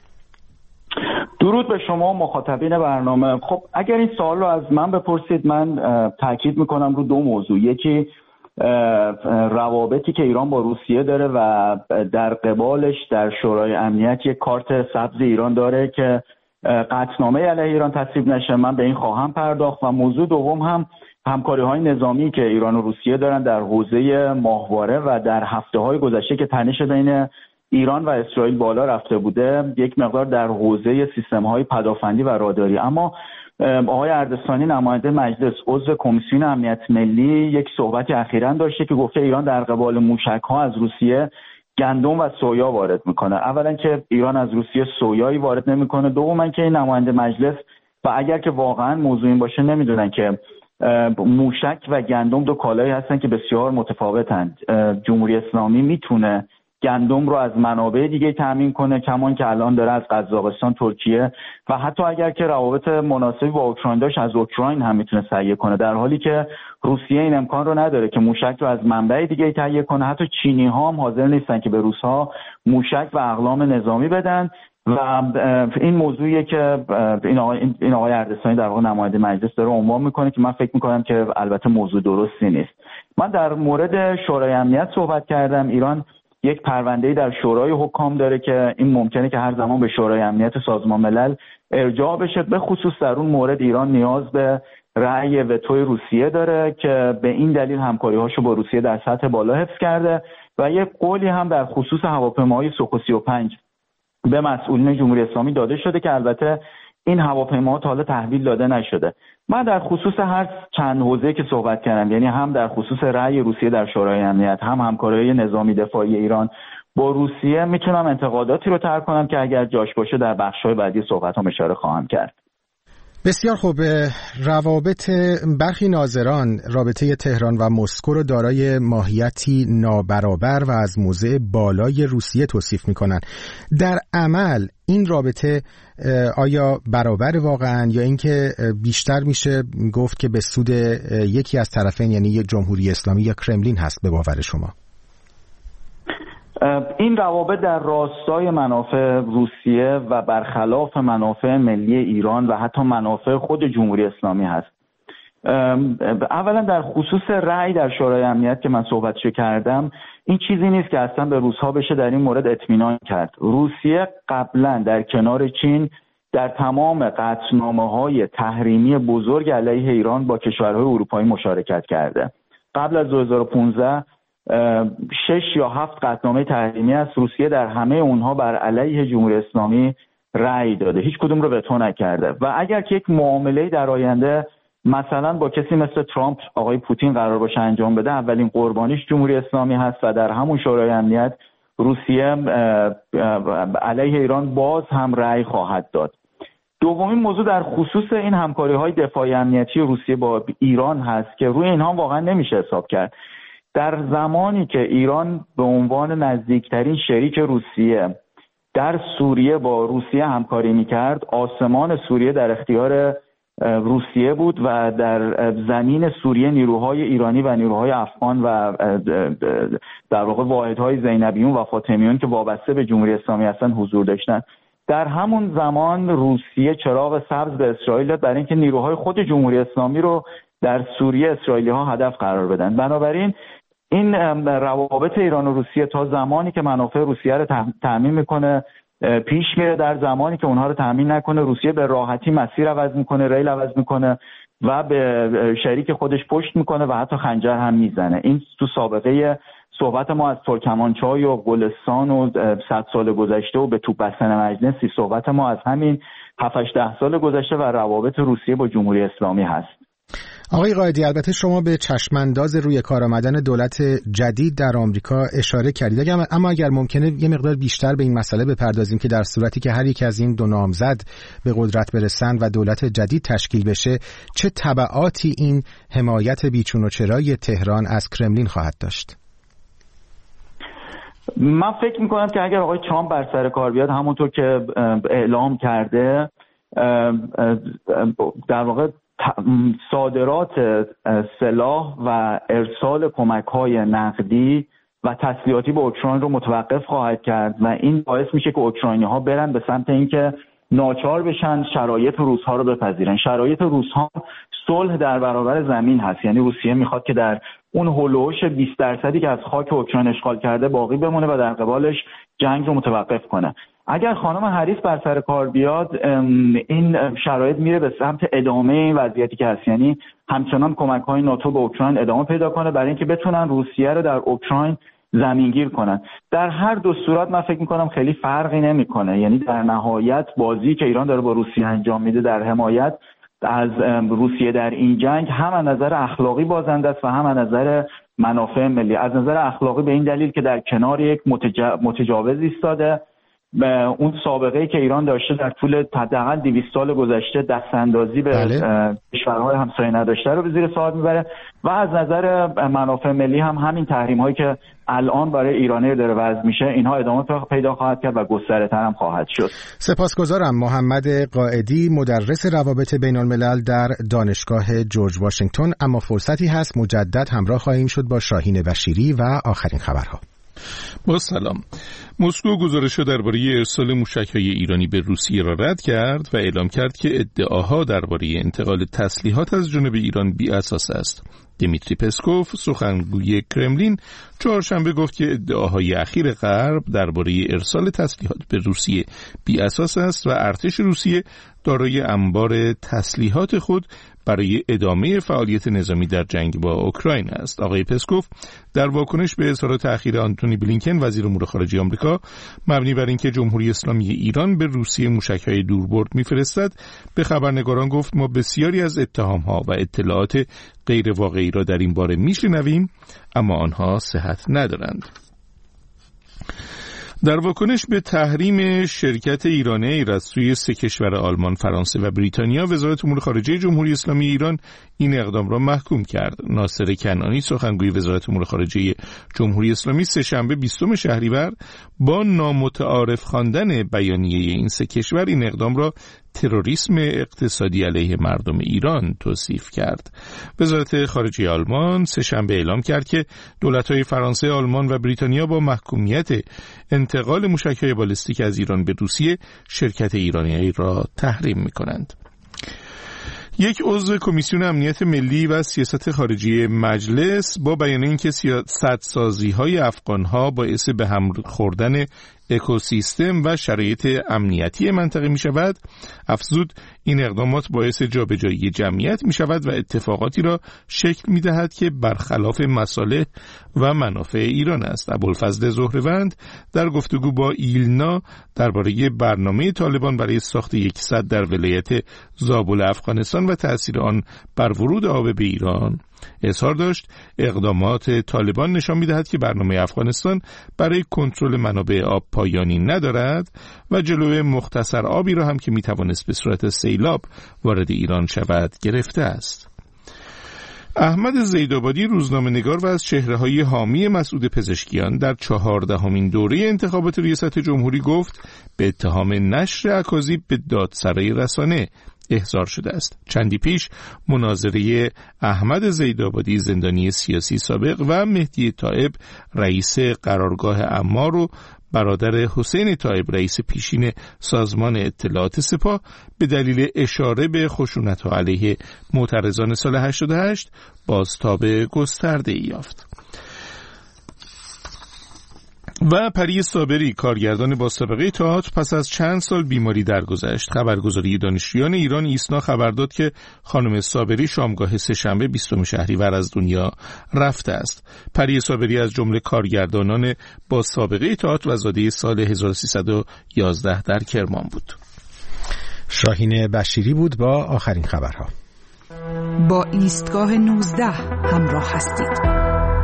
درود به شما مخاطبین برنامه. خب اگر این سوال رو از من بپرسید، من تاکید میکنم رو دو موضوع. یکی روابطی که ایران با روسیه داره و در قبالش در شورای امنیت یک کارت سبز ایران داره که قطعنامه علیه ایران تصویب نشه. من به این خواهم پرداخت. و موضوع دوم هم همکاری‌های نظامی که ایران و روسیه دارن در حوزه ماهواره و در هفته‌های گذشته که تنش بین ایران و اسرائیل بالا رفته بوده، یک مقدار در حوزه سیستم‌های پدافندی و راداری. اما آقای اردستانی نماینده مجلس عضو کمیسیون امنیت ملی یک صحبتی اخیراً داشته که گفته ایران در قبال موشک‌ها از روسیه گندم و سویا وارد میکنه. اولا که ایران از روسیه سویایی وارد نمیکنه، دوما که این نماینده مجلس و اگر که واقعاً موضوع این باشه نمیدونن که موشک و گندم دو کالایی هستن که بسیار متفاوتند. جمهوری اسلامی میتونه گندم رو از منابع دیگه تامین کنه، کمان که الان داره از قزاقستان، ترکیه و حتی اگر که روابط مناسبی با اوکراین داشت از اوکراین هم میتونه تهیه کنه، در حالی که روسیه این امکان رو نداره که موشک رو از منبع دیگه تهیه کنه. حتی چینی ها هم حاضر نیستن که به روس‌ها موشک و اقلام نظامی بدن و این موضوعیه که این آقای این آقای اردستانی در واقع نماینده مجلس داره عنوان میکنه که من فکر میکنم که البته موضوع درستی نیست. من در مورد شورای امنیت صحبت کردم. ایران یک پرونده‌ای در شورای حکام داره که این ممکنه که هر زمان به شورای امنیت سازمان ملل ارجاع بشه. به خصوص در اون مورد ایران نیاز به رأی وتوی روسیه داره که به این دلیل همکاری‌هاشو با روسیه در سطح بالا حفظ کرده و یک قولی هم در خصوص هواپیماهای سوخو سی و پنج به مسئولین جمهوری اسلامی داده شده که البته این هواپیماها تا حالا تحویل داده نشده. من در خصوص هر چند حوزه که صحبت کردم، یعنی هم در خصوص رأی روسیه در شورای امنیت، هم همکاری نظامی دفاعی ایران با روسیه، میتونم انتقاداتی رو طرح کنم که اگر جاش باشه در بخش‌های بعدی صحبتام اشاره خواهم کرد. بسیار خوب. روابط برخی ناظران رابطه تهران و مسکو رو دارای ماهیتی نابرابر و از موضع بالای روسیه توصیف می‌کنند. در عمل این رابطه آیا برابر واقعاً یا اینکه بیشتر میشه گفت که به سود یکی از طرفین، یعنی یک جمهوری اسلامی یا کرملین هست به باور شما؟ این روابط در راستای منافع روسیه و برخلاف منافع ملی ایران و حتی منافع خود جمهوری اسلامی هست. اولا در خصوص رأی در شورای امنیت که من صحبتشو کردم، این چیزی نیست که اصلا به روس‌ها بشه در این مورد اطمینان کرد. روسیه قبلا در کنار چین در تمام قطعنامه‌های تحریمی بزرگ علیه ایران با کشورهای اروپایی مشارکت کرده. قبل از دو هزار و پانزده شش یا هفت قطعنامه تحریمی است. روسیه در همه اونها بر علیه جمهوری اسلامی رأی داده، هیچ کدوم رو وتو نکرده و اگر که یک معامله در آینده مثلا با کسی مثل ترامپ آقای پوتین قرار باشه انجام بده، اولین قربانیش جمهوری اسلامی هست و در همون شورای امنیت روسیه علیه ایران باز هم رأی خواهد داد. دومین موضوع در خصوص این همکاری‌های دفاعی امنیتی روسیه با ایران هست که روی اینها واقعا نمیشه حساب کرد. در زمانی که ایران به عنوان نزدیکترین شریک روسیه در سوریه با روسیه همکاری میکرد، آسمان سوریه در اختیار روسیه بود و در زمین سوریه نیروهای ایرانی و نیروهای افغان و در واقع واحدهای زینبیون و فاطمیون که وابسته به جمهوری اسلامی هستن حضور داشتن. در همون زمان روسیه چراغ سبز به اسرائیل داد برای اینکه نیروهای خود جمهوری اسلامی رو در سوریه اسرائیلی ها هدف قرار بدن. بنابراین این روابط ایران و روسیه تا زمانی که منافع روسیه رو تامین میکنه پیش میره، در زمانی که اونها رو تامین نکنه روسیه به راحتی مسیر عوض میکنه، ریل عوض میکنه و به شریک خودش پشت میکنه و حتی خنجر هم میزنه. این تو سابقه صحبت ما از ترکمانچای و گلستان و صد سال گذشته و به توپ بستن مجلسی، صحبت ما از همین هفت هشت ده سال گذشته و روابط روسیه با جمهوری اسلامی هست. آقای قائدی، البته شما به چشمانداز روی کار آمدن دولت جدید در آمریکا اشاره کردید، اما اگر ممکنه یه مقدار بیشتر به این مسئله بپردازیم که در صورتی که هر یک از این دو نامزد به قدرت برسن و دولت جدید تشکیل بشه، چه تبعاتی این حمایت بیچون و چرای تهران از کرملین خواهد داشت؟ من فکر میکنم که اگر آقای ترامپ بر سر کار بیاد، همونطور که اعلام کرده، در واقع صادرات سلاح و ارسال کمک‌های نقدی و تسلیحاتی به اوکراین رو متوقف خواهد کرد و این باعث میشه که اوکراینی‌ها برن به سمت اینکه ناچار بشن شرایط روس‌ها رو بپذیرن. شرایط روس‌ها صلح در برابر زمین هست، یعنی روسیه میخواد که در اون هولوش بیست درصدی که از خاک اوکراین اشغال کرده باقی بمونه و در قبالش جنگ رو متوقف کنه. اگر خانم هریس بر سر کار بیاد، این شرایط میره به سمت ادامه این وضعیتی که هست، یعنی همچنان کمک‌های ناتو به اوکراین ادامه پیدا کنه برای اینکه بتونن روسیه رو در اوکراین زمینگیر کنن. در هر دو صورت من فکر می‌کنم خیلی فرقی نمی‌کنه، یعنی در نهایت بازی که ایران داره با روسیه انجام میده در حمایت از روسیه در این جنگ هم از نظر اخلاقی بازنده است و هم از نظر منافع ملی. از نظر اخلاقی به این دلیل که در کنار یک متجاوز ایستاده اون سابقه‌ای که ایران داشته در طول حداقل دویست سال گذشته دستاندازی به بله. کشورهای همسایه نداشته رو به زیر سوال میبره و از نظر منافع ملی هم همین تحریم‌هایی که الان برای ایرانی داره وضع میشه اینها ادامه پیدا خواهد کرد و گستره‌تر هم خواهد شد. سپاسگزارم. محمد قائدی، مدرس روابط بین الملل در دانشگاه جورج واشنگتن. اما فرصتی هست مجدد همراه خواهیم شد با شاهین بشیری و آخرین خبرها. با سلام. مسکو گزارش درباره ارسال موشک‌های ایرانی به روسیه را رد کرد و اعلام کرد که ادعاها درباره انتقال تسلیحات از جانب ایران بی اساس است. دیمیتری پسکوف، سخنگوی کرملین، چهارشنبه گفت که ادعاهای اخیر غرب درباره ارسال تسلیحات به روسیه بی اساس است و ارتش روسیه دارای انبار تسلیحات خود برای ادامه فعالیت نظامی در جنگ با اوکراین است. آقای پسکوف در واکنش به اظهارات اخیر آنتونی بلینکن وزیر امور خارجه آمریکا مبنی بر اینکه جمهوری اسلامی ایران به روسیه موشک‌های دوربرد می‌فرستد به خبرنگاران گفت ما بسیاری از اتهام‌ها و اطلاعات غیر واقعی را در این باره می‌شنویم اما آنها صحت ندارند. در واکنش به تحریم شرکت ایرانی ایر از سوی سه کشور آلمان، فرانسه و بریتانیا، وزارت امور خارجه جمهوری اسلامی ایران این اقدام را محکوم کرد. ناصر کنعانی، سخنگوی وزارت امور خارجه جمهوری اسلامی، سه‌شنبه بیستم شهریور با نامتعارف خواندن بیانیه این سه کشور این اقدام را تروریسم اقتصادی علیه مردم ایران توصیف کرد. وزارت خارجه آلمان سه‌شنبه اعلام کرد که دولت‌های فرانسه، آلمان و بریتانیا با محکومیت انتقال موشک‌های بالستیک از ایران به روسیه شرکت ایرانی را تحریم می‌کنند. یک عضو کمیسیون امنیت ملی و سیاست خارجی مجلس با بیان اینکه سدسازی‌های افغان‌ها باعث به هم خوردن اکوسیستم و شرایط امنیتی منطقه می شود، افزود این اقدامات باعث جابجایی جمعیت می شود و اتفاقاتی را شکل می دهد که برخلاف مصالح و منافع ایران است. ابوالفضل زهروند در گفتگو با ایلنا درباره برنامه طالبان برای ساخت یک سد در ولایت زابل افغانستان و تأثیر آن بر ورود آب به ایران اظهار داشت. اقدامات طالبان نشان می‌دهد که برنامه افغانستان برای کنترل منابع آب پایانی ندارد و جلوی مختصر آبی را هم که می‌توانست به صورت سیلاب وارد ایران شود گرفته است. احمد زیدآبادی، روزنامه‌نگار و از چهره‌های حامی مسعود پزشکیان، در چهاردهمین دوره انتخابات ریاست جمهوری گفت به اتهام نشر اکاذیب به دادسرای رسانه احضار شده است. چندی پیش مناظره احمد زیدآبادی، زندانی سیاسی سابق، و مهدی طایب، رئیس قرارگاه عمار، و برادر حسین طایب، رئیس پیشین سازمان اطلاعات سپاه، به دلیل اشاره به خشونت‌ها علیه معترضان سال هشتاد و هشت بازتاب گسترده‌ای یافت. و پری صابری، کارگردان با سابقه تئاتر، پس از چند سال بیماری درگذشت. خبرگزاری دانشجویان ایران ایسنا خبر داد که خانم صابری شامگاه سه‌شنبه بیستم شهریور از دنیا رفته است. پری صابری از جمله کارگردانان با سابقه تئاتر و زاده سال هزار و سیصد و یازده در کرمان بود. شاهین بشیری بود با آخرین خبرها. با ایستگاه نوزده همراه هستید.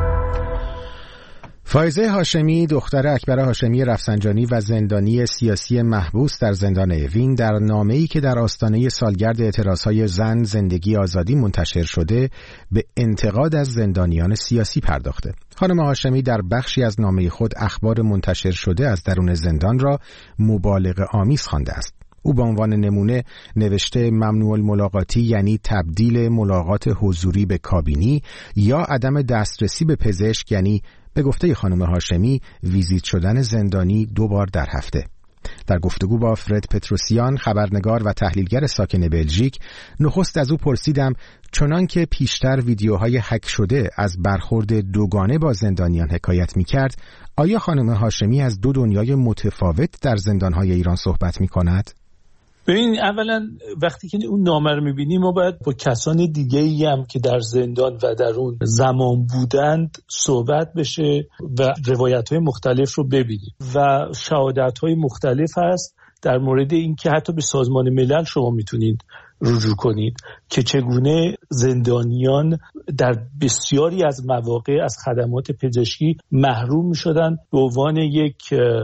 فائزه هاشمی، دختر اکبر هاشمی رفسنجانی و زندانی سیاسی محبوس در زندان اوین، در نامه‌ای که در آستانه سالگرد اعتراضهای زن، زندگی، آزادی منتشر شده به انتقاد از زندانیان سیاسی پرداخته. خانم هاشمی در بخشی از نامه خود اخبار منتشر شده از درون زندان را مبالغه آمیز خوانده است. او به عنوان نمونه نوشته ممنوع الملاقاتی یعنی تبدیل ملاقات حضوری به کابینی، یا عدم دسترسی به پزشک یعنی به گفته خانم هاشمی ویزیت شدن زندانی دو بار در هفته. در گفتگو با فرد پتروسیان، خبرنگار و تحلیلگر ساکن بلژیک، نخست از او پرسیدم چنان که پیشتر ویدیوهای هک شده از برخورد دوگانه با زندانیان حکایت می کرد، آیا خانم هاشمی از دو دنیای متفاوت در زندانهای ایران صحبت می کند؟ ببین، اولا وقتی که اون نامه رو می‌بینیم ما باید با کسان دیگه‌ای هم که در زندان و در اون زمان بودند صحبت بشه و روایت‌های مختلف رو ببینیم و شهادت‌های مختلف هست در مورد این که حتی به سازمان ملل شما میتونید رجوع کنید که چگونه زندانیان در بسیاری از مواقع از خدمات پزشکی محروم می شدن به عنوان یک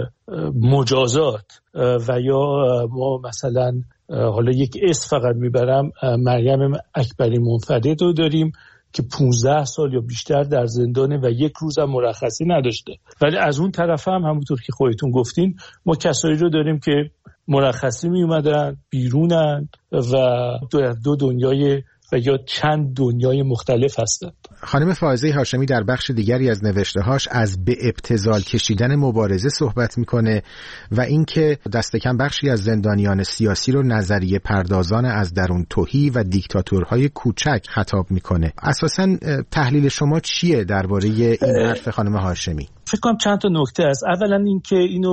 مجازات. و یا ما مثلا حالا یک اسم فقط میبرم، مریم اکبری منفرد رو داریم که پونزده سال یا بیشتر در زندانه و یک روز هم مرخصی نداشته. ولی از اون طرف هم همونطور که خودتون گفتین ما کسایی رو داریم که مرخصی می اومدن بیرونن و دو, دو دنیای و یا چند دنیای مختلف هستند. خانم فائزه هاشمی در بخش دیگری از نوشته‌هاش از به ابتذال کشیدن مبارزه صحبت میکنه و اینکه دست کم بخشی از زندانیان سیاسی رو نظریه پردازان از درون تهی و دیکتاتورهای کوچک خطاب میکنه. اساساً تحلیل شما چیه درباره این حرف خانم هاشمی؟ فکر کنم چند تا نکته است. اولا اینکه اینو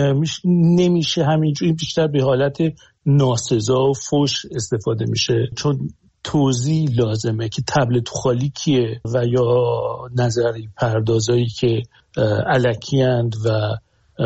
نمیشه همینجوری، بیشتر به حالت ناسزا و فحش استفاده میشه، چون توضیح لازمه که طبل تو خالی کیه و یا نظری پردازایی که الکیاند و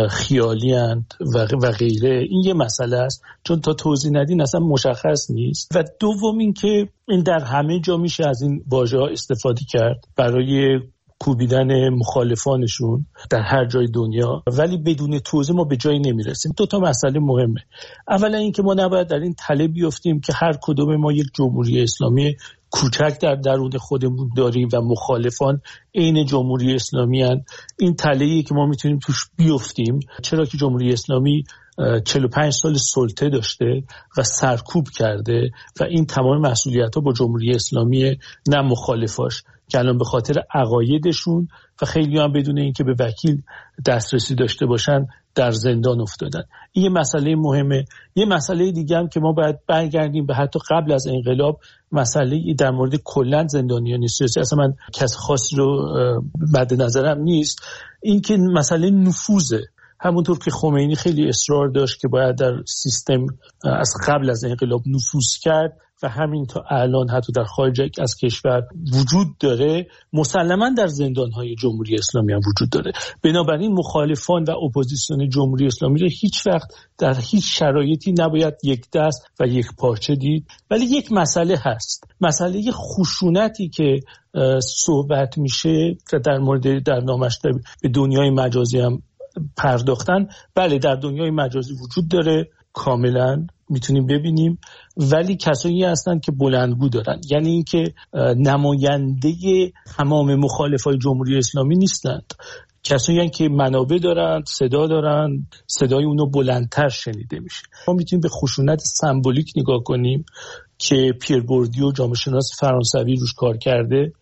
خیالیاند و غیره. این یه مسئله است، چون تا توضیح ندین اصلا مشخص نیست. و دوم این که این در همه جا میشه از این واژه‌ها استفاده کرد برای کوبیدن مخالفانشون در هر جای دنیا، ولی بدون توضیح ما به جایی نمیرسیم. دو تا مسئله مهمه. اولا این که ما نباید در این تله بیفتیم که هر کدوم ما یک جمهوری اسلامی کوچک در درون خودمون داریم و مخالفان عین جمهوری اسلامی هستند. این تله‌ای که ما میتونیم توش بیفتیم، چرا که جمهوری اسلامی چهل و پنج سال سلطه داشته و سرکوب کرده و این تمام مسئولیت‌ها با جمهوری اسلامی، نه مخالفاش که الان به خاطر عقایدشون و خیلی هم بدون اینکه به وکیل دسترسی داشته باشن در زندان افتادن. این یه مسئله مهمه. یه مسئله دیگه هم که ما باید برگردیم به حتی قبل از انقلاب، مسئله در مورد کلاً زندانیان سیاسی. اصلا من کس خاصی رو مد نظرم نیست، این که مسئله نفوذه. همونطور که خمینی خیلی اصرار داشت که باید در سیستم از قبل از انقلاب نفوذ کرد و همین تا الان حتی در خارج از کشور وجود داره، مسلماً در زندان‌های جمهوری اسلامی هم وجود داره. بنابراین مخالفان و اپوزیسیون جمهوری اسلامی رو هیچ وقت در هیچ شرایطی نباید یک دست و یک پارچه دید. ولی یک مسئله هست، مسئله خشونتی که صحبت میشه و در مورد در نامش به دنیای مجازی هم پرداختن. بله، در دنیای مجازی وجود داره، کاملا میتونیم ببینیم، ولی کسایی هستن که بلندگو دارن، یعنی اینکه نماینده تمام مخالفای جمهوری اسلامی نیستند. کسایی هستن که منابع دارن، صدا دارن، صدای اونو بلندتر شنیده میشه. ما میتونیم به خشونت سمبولیک نگاه کنیم که پیر بوردیو جامعه شناس فرانسوی روش کار کرده.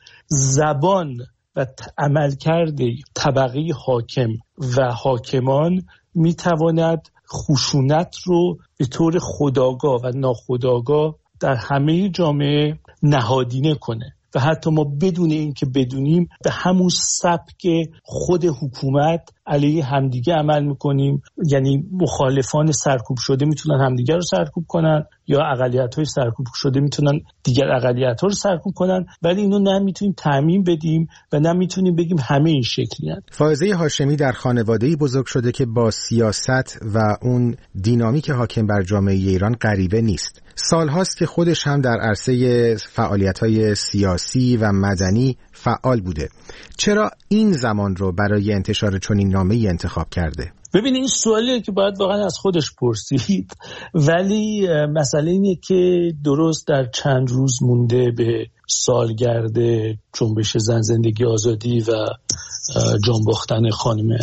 زبان و عملکرد طبقه حاکم و حاکمان میتواند خشونت رو به طور خودآگاه و ناخودآگاه در همه جامعه نهادینه کنه و حتی ما بدون این که بدونیم به همون سبک خود حکومت علیه همدیگه عمل میکنیم. یعنی مخالفان سرکوب شده میتونن همدیگه رو سرکوب کنن یا اقلیت‌های سرکوب شده میتونن دیگر اقلیت‌ها رو سرکوب کنن، ولی اینو نمیتونیم تعمیم بدیم و نمیتونیم بگیم همه این شکلی هستند. فائزه هاشمی در خانواده‌ای بزرگ شده که با سیاست و اون دینامیک حاکم بر جامعه ایران غریبه نیست. سالهاست که خودش هم در عرصه فعالیت‌های سیاسی و مدنی فعال بوده. چرا این زمان رو برای انتشار چنین نامه‌ای انتخاب کرده؟ ببینید این سوالیه که باید واقعا از خودش پرسید، ولی مسئله اینه که درست در چند روز مونده به سالگرد جنبش زن زندگی آزادی و جان باختن خانم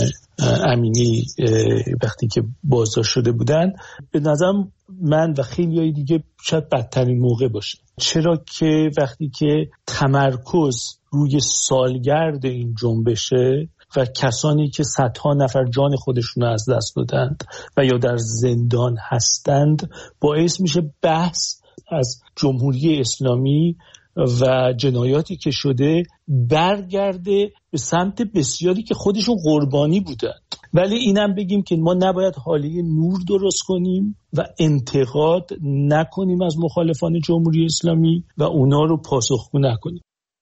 امینی وقتی که بازداشت شده بودن، به نظرم من و خیلی های دیگه شاید بدترین موقع باشه. چرا که وقتی که تمرکز روی سالگرد این جنبشه و کسانی که صدها نفر جان خودشون رو از دست دادند و یا در زندان هستند، باعث میشه بحث از جمهوری اسلامی و جنایاتی که شده برگرده به سمت بسیاری که خودشون قربانی بودند. ولی اینم بگیم که ما نباید حاله نور درست کنیم و انتقاد نکنیم از مخالفان جمهوری اسلامی و اونا رو پاسخگو نکنیم.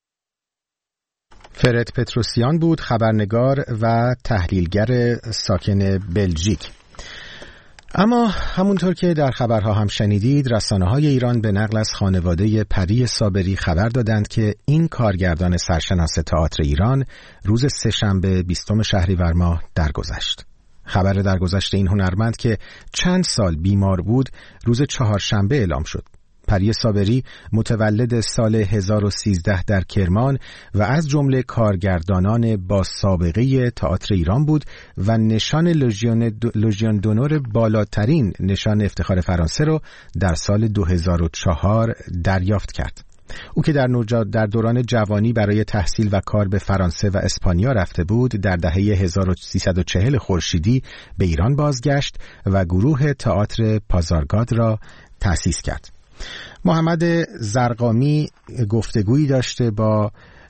فرد پتروسیان بود، خبرنگار و تحلیلگر ساکن بلژیک. اما همونطور که در خبرها هم شنیدید، رسانه‌های ایران به نقل از خانواده پری صابری خبر دادند که این کارگردان سرشناس تئاتر ایران روز سه‌شنبه بیستم شهریور ماه درگذشت. خبر درگذشت این هنرمند که چند سال بیمار بود روز چهارشنبه اعلام شد. پری صابری متولد سال هزار و سیزده در کرمان و از جمله کارگردانان با سابقه تئاتر ایران بود و نشان لژیون لژیون دونور بالاترین نشان افتخار فرانسه را در سال دو هزار و چهار دریافت کرد. او که در نوجا در دوران جوانی برای تحصیل و کار به فرانسه و اسپانیا رفته بود، در دهه هزار و سیصد و چهل خورشیدی به ایران بازگشت و گروه تئاتر پازارگاد را تأسیس کرد. محمد زرقامی گفتگویی داشته با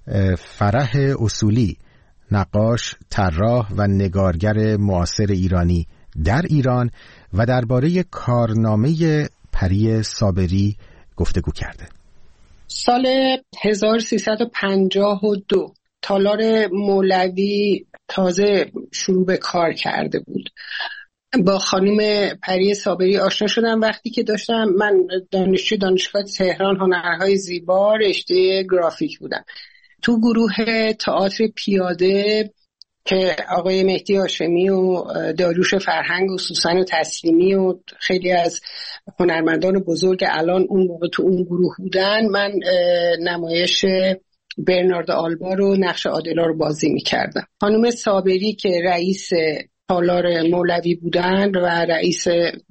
فرح اصولی، نقاش، طراح و نگارگر معاصر ایرانی در ایران و درباره کارنامه پری صابری گفتگو کرده. سال هزار و سیصد و پنجاه و دو تالار مولوی تازه شروع به کار کرده بود. با خانم پری صابری آشنا شدم وقتی که داشتم من دانشجو دانشگاه تهران هنرهای زیبا رشته گرافیک بودم. تو گروه تئاتر پیاده که آقای مهدی هاشمی و داریوش فرهنگ و سوسن تسلیمی و خیلی از هنرمندان بزرگ الان اون موقع تو اون گروه بودن، من نمایش برنارد آلبا رو نقش عادلا رو بازی می‌کردم. خانم صابری که رئیس تالار مولوی بودن و رئیس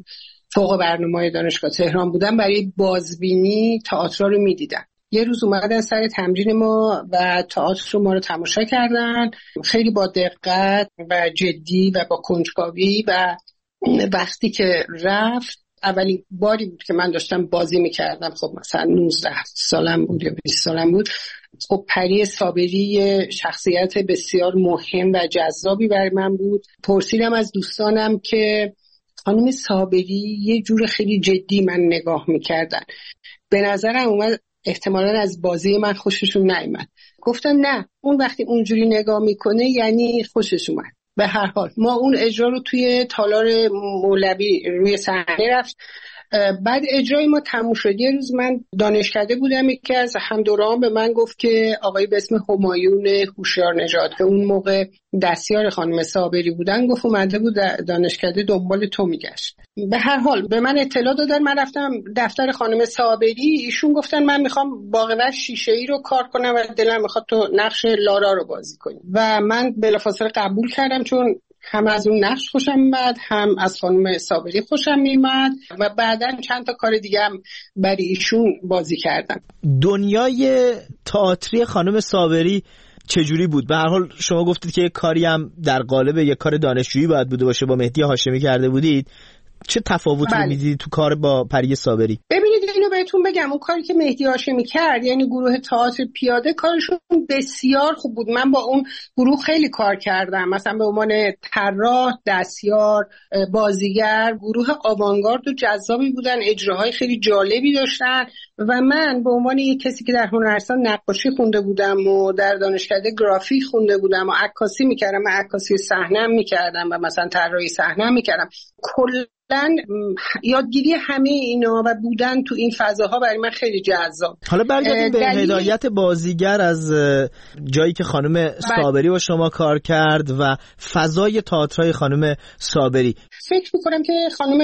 فوق برنامه‌های دانشگاه تهران بودن، برای بازبینی تئاتر رو می‌دیدن. یه روز اومدن سر تمرین ما و تئاتر رو ما رو تماشا کردن، خیلی با دقت و جدی و با کنجکاوی. و وقتی که رفت، اولین باری بود که من داشتم بازی میکردم، خب مثلا نوزده سالم بود یا بیست سالم بود. خب پری صابری شخصیت بسیار مهم و جذابی برای من بود. پرسیدم از دوستانم که خانم صابری یه جور خیلی جدی من نگاه میکردن، به نظرم اومد احتمالاً از بازی من خوششون نیامد. گفتم نه، اون وقتی اونجوری نگاه میکنه یعنی خوشش اومد. به هر حال ما اون اجرا رو توی تالار مولوی روی صحنه رفت. بعد اجرای ما تموم شد، یه روز من دانشکده بودم، یکی از همدوران به من گفت که آقای به اسم همایون هوشیار نژاد که اون موقع دستیار خانم صابری بودن، گفت اومده بود دانشکده دنبال تو میگشت. به هر حال به من اطلاع دادن، من رفتم دفتر خانم صابری، ایشون گفتن من میخوام باغ‌وش شیشه‌ای رو کار کنم و دلم میخواد تو نقش لارا رو بازی کنی. و من بلافاصله قبول کردم، چون هم از اون نقش خوشم میاد، هم از خانم صابری خوشم میاد و بعداً چند تا کار دیگه هم برای ایشون بازی کردم. دنیای تئاتری خانم صابری چجوری بود؟ به هر حال شما گفتید که یک کاری هم در قالب یک کار دانشجویی باید بوده باشه، با مهدی هاشمی کرده بودید. چه تفاوتی رو می‌دیدید تو کار با پری صابری؟ ببینید اینو بهتون بگم، اون کاری که مهدی هاشمی کرد، یعنی گروه تئاتر پیاده، کارشون بسیار خوب بود. من با اون گروه خیلی کار کردم، مثلا به عنوان طراح، دستیار، بازیگر. گروه آوانگارد و جذابی بودن، اجراهای خیلی جالبی داشتن و من به عنوان یک کسی که در هنرستان نقاشی خونده بودم و در دانشکده گرافیک خونده بودم و عکاسی می‌کردم، من عکاسی صحنه می‌کردم و مثلا طراحی صحنه می‌کردم، کل یادگیری همه اینا و بودن تو این فضاها برای من خیلی جذاب. حالا برگردیم به دلیل... هدایت بازیگر از جایی که خانم صابری با شما کار کرد و فضای تئاترای خانم صابری. فکر میکنم که خانم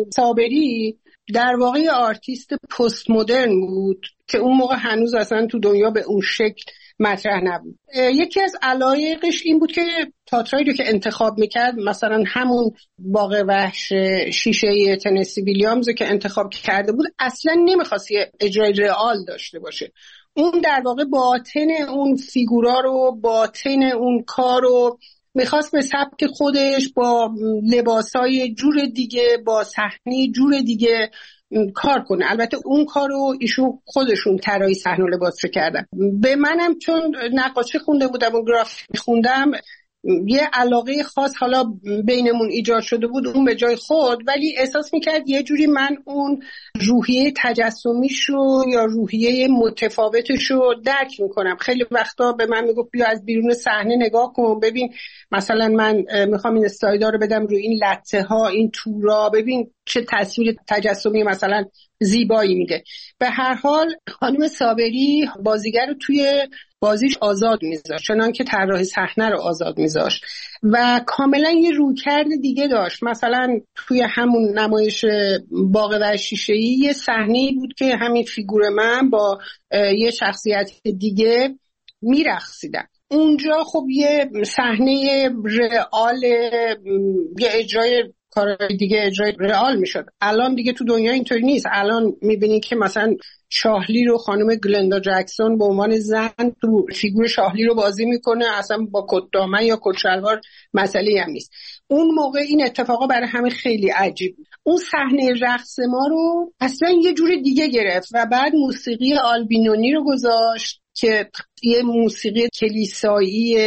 صابری در واقع آرتیست پست مدرن بود که اون موقع هنوز اصلا تو دنیا به اون شکل مطرح نبود. یکی از علایقش این بود که تئاترایی رو که انتخاب میکرد، مثلا همون باغ وحش شیشه تنسی ویلیامز که انتخاب کرده بود، اصلا نمیخواست یه اجرای رئال داشته باشه. اون در واقع باطن اون فیگورا رو، باطن اون کار رو میخواست به سبک خودش، با لباسای جور دیگه، با صحنه جور دیگه کار کنه. البته اون کارو ایشون خودشون طراحی صحنه و لباس رو کردن. به منم چون نقاشی خونده بودم و گرافیک خوندم، یه علاقه خاص حالا بینمون ایجاد شده بود اون به جای خود، ولی احساس میکرد یه جوری من اون روحیه تجسمیشو یا روحیه متفاوتشو درک میکنم. خیلی وقتا به من میگفت بیا از بیرون صحنه نگاه کن، ببین مثلا من میخوام این استایلا رو بدم روی این لته ها، این تورا، ببین چه تصویر تجسمی مثلا زیبایی میده. به هر حال خانم صابری بازیگر رو توی بازیش آزاد میذاشت، چنان که طراح صحنه رو آزاد میذاشت و کاملا یه رویکرد دیگه داشت. مثلا توی همون نمایش باغ و شیشه‌ای یه صحنه‌ای بود که همین فیگور من با یه شخصیت دیگه میرقصیدن. اونجا خب یه صحنه رئال، یه اجرای کارهای دیگه اجرای رئال میشد. الان دیگه تو دنیا اینطوری نیست. الان میبینی که مثلا شاهلی رو خانم گلندا جکسون به عنوان زن تو فیگور شاهلی رو بازی میکنه، اصلا با کت دامن یا کت شلوار مسئله هم نیست. اون موقع این اتفاقا برای همه خیلی عجیب بود. اون صحنه رقص ما رو اصلا یه جور دیگه گرفت و بعد موسیقی آلبینونی رو گذاشت که یه موسیقی کلیسایی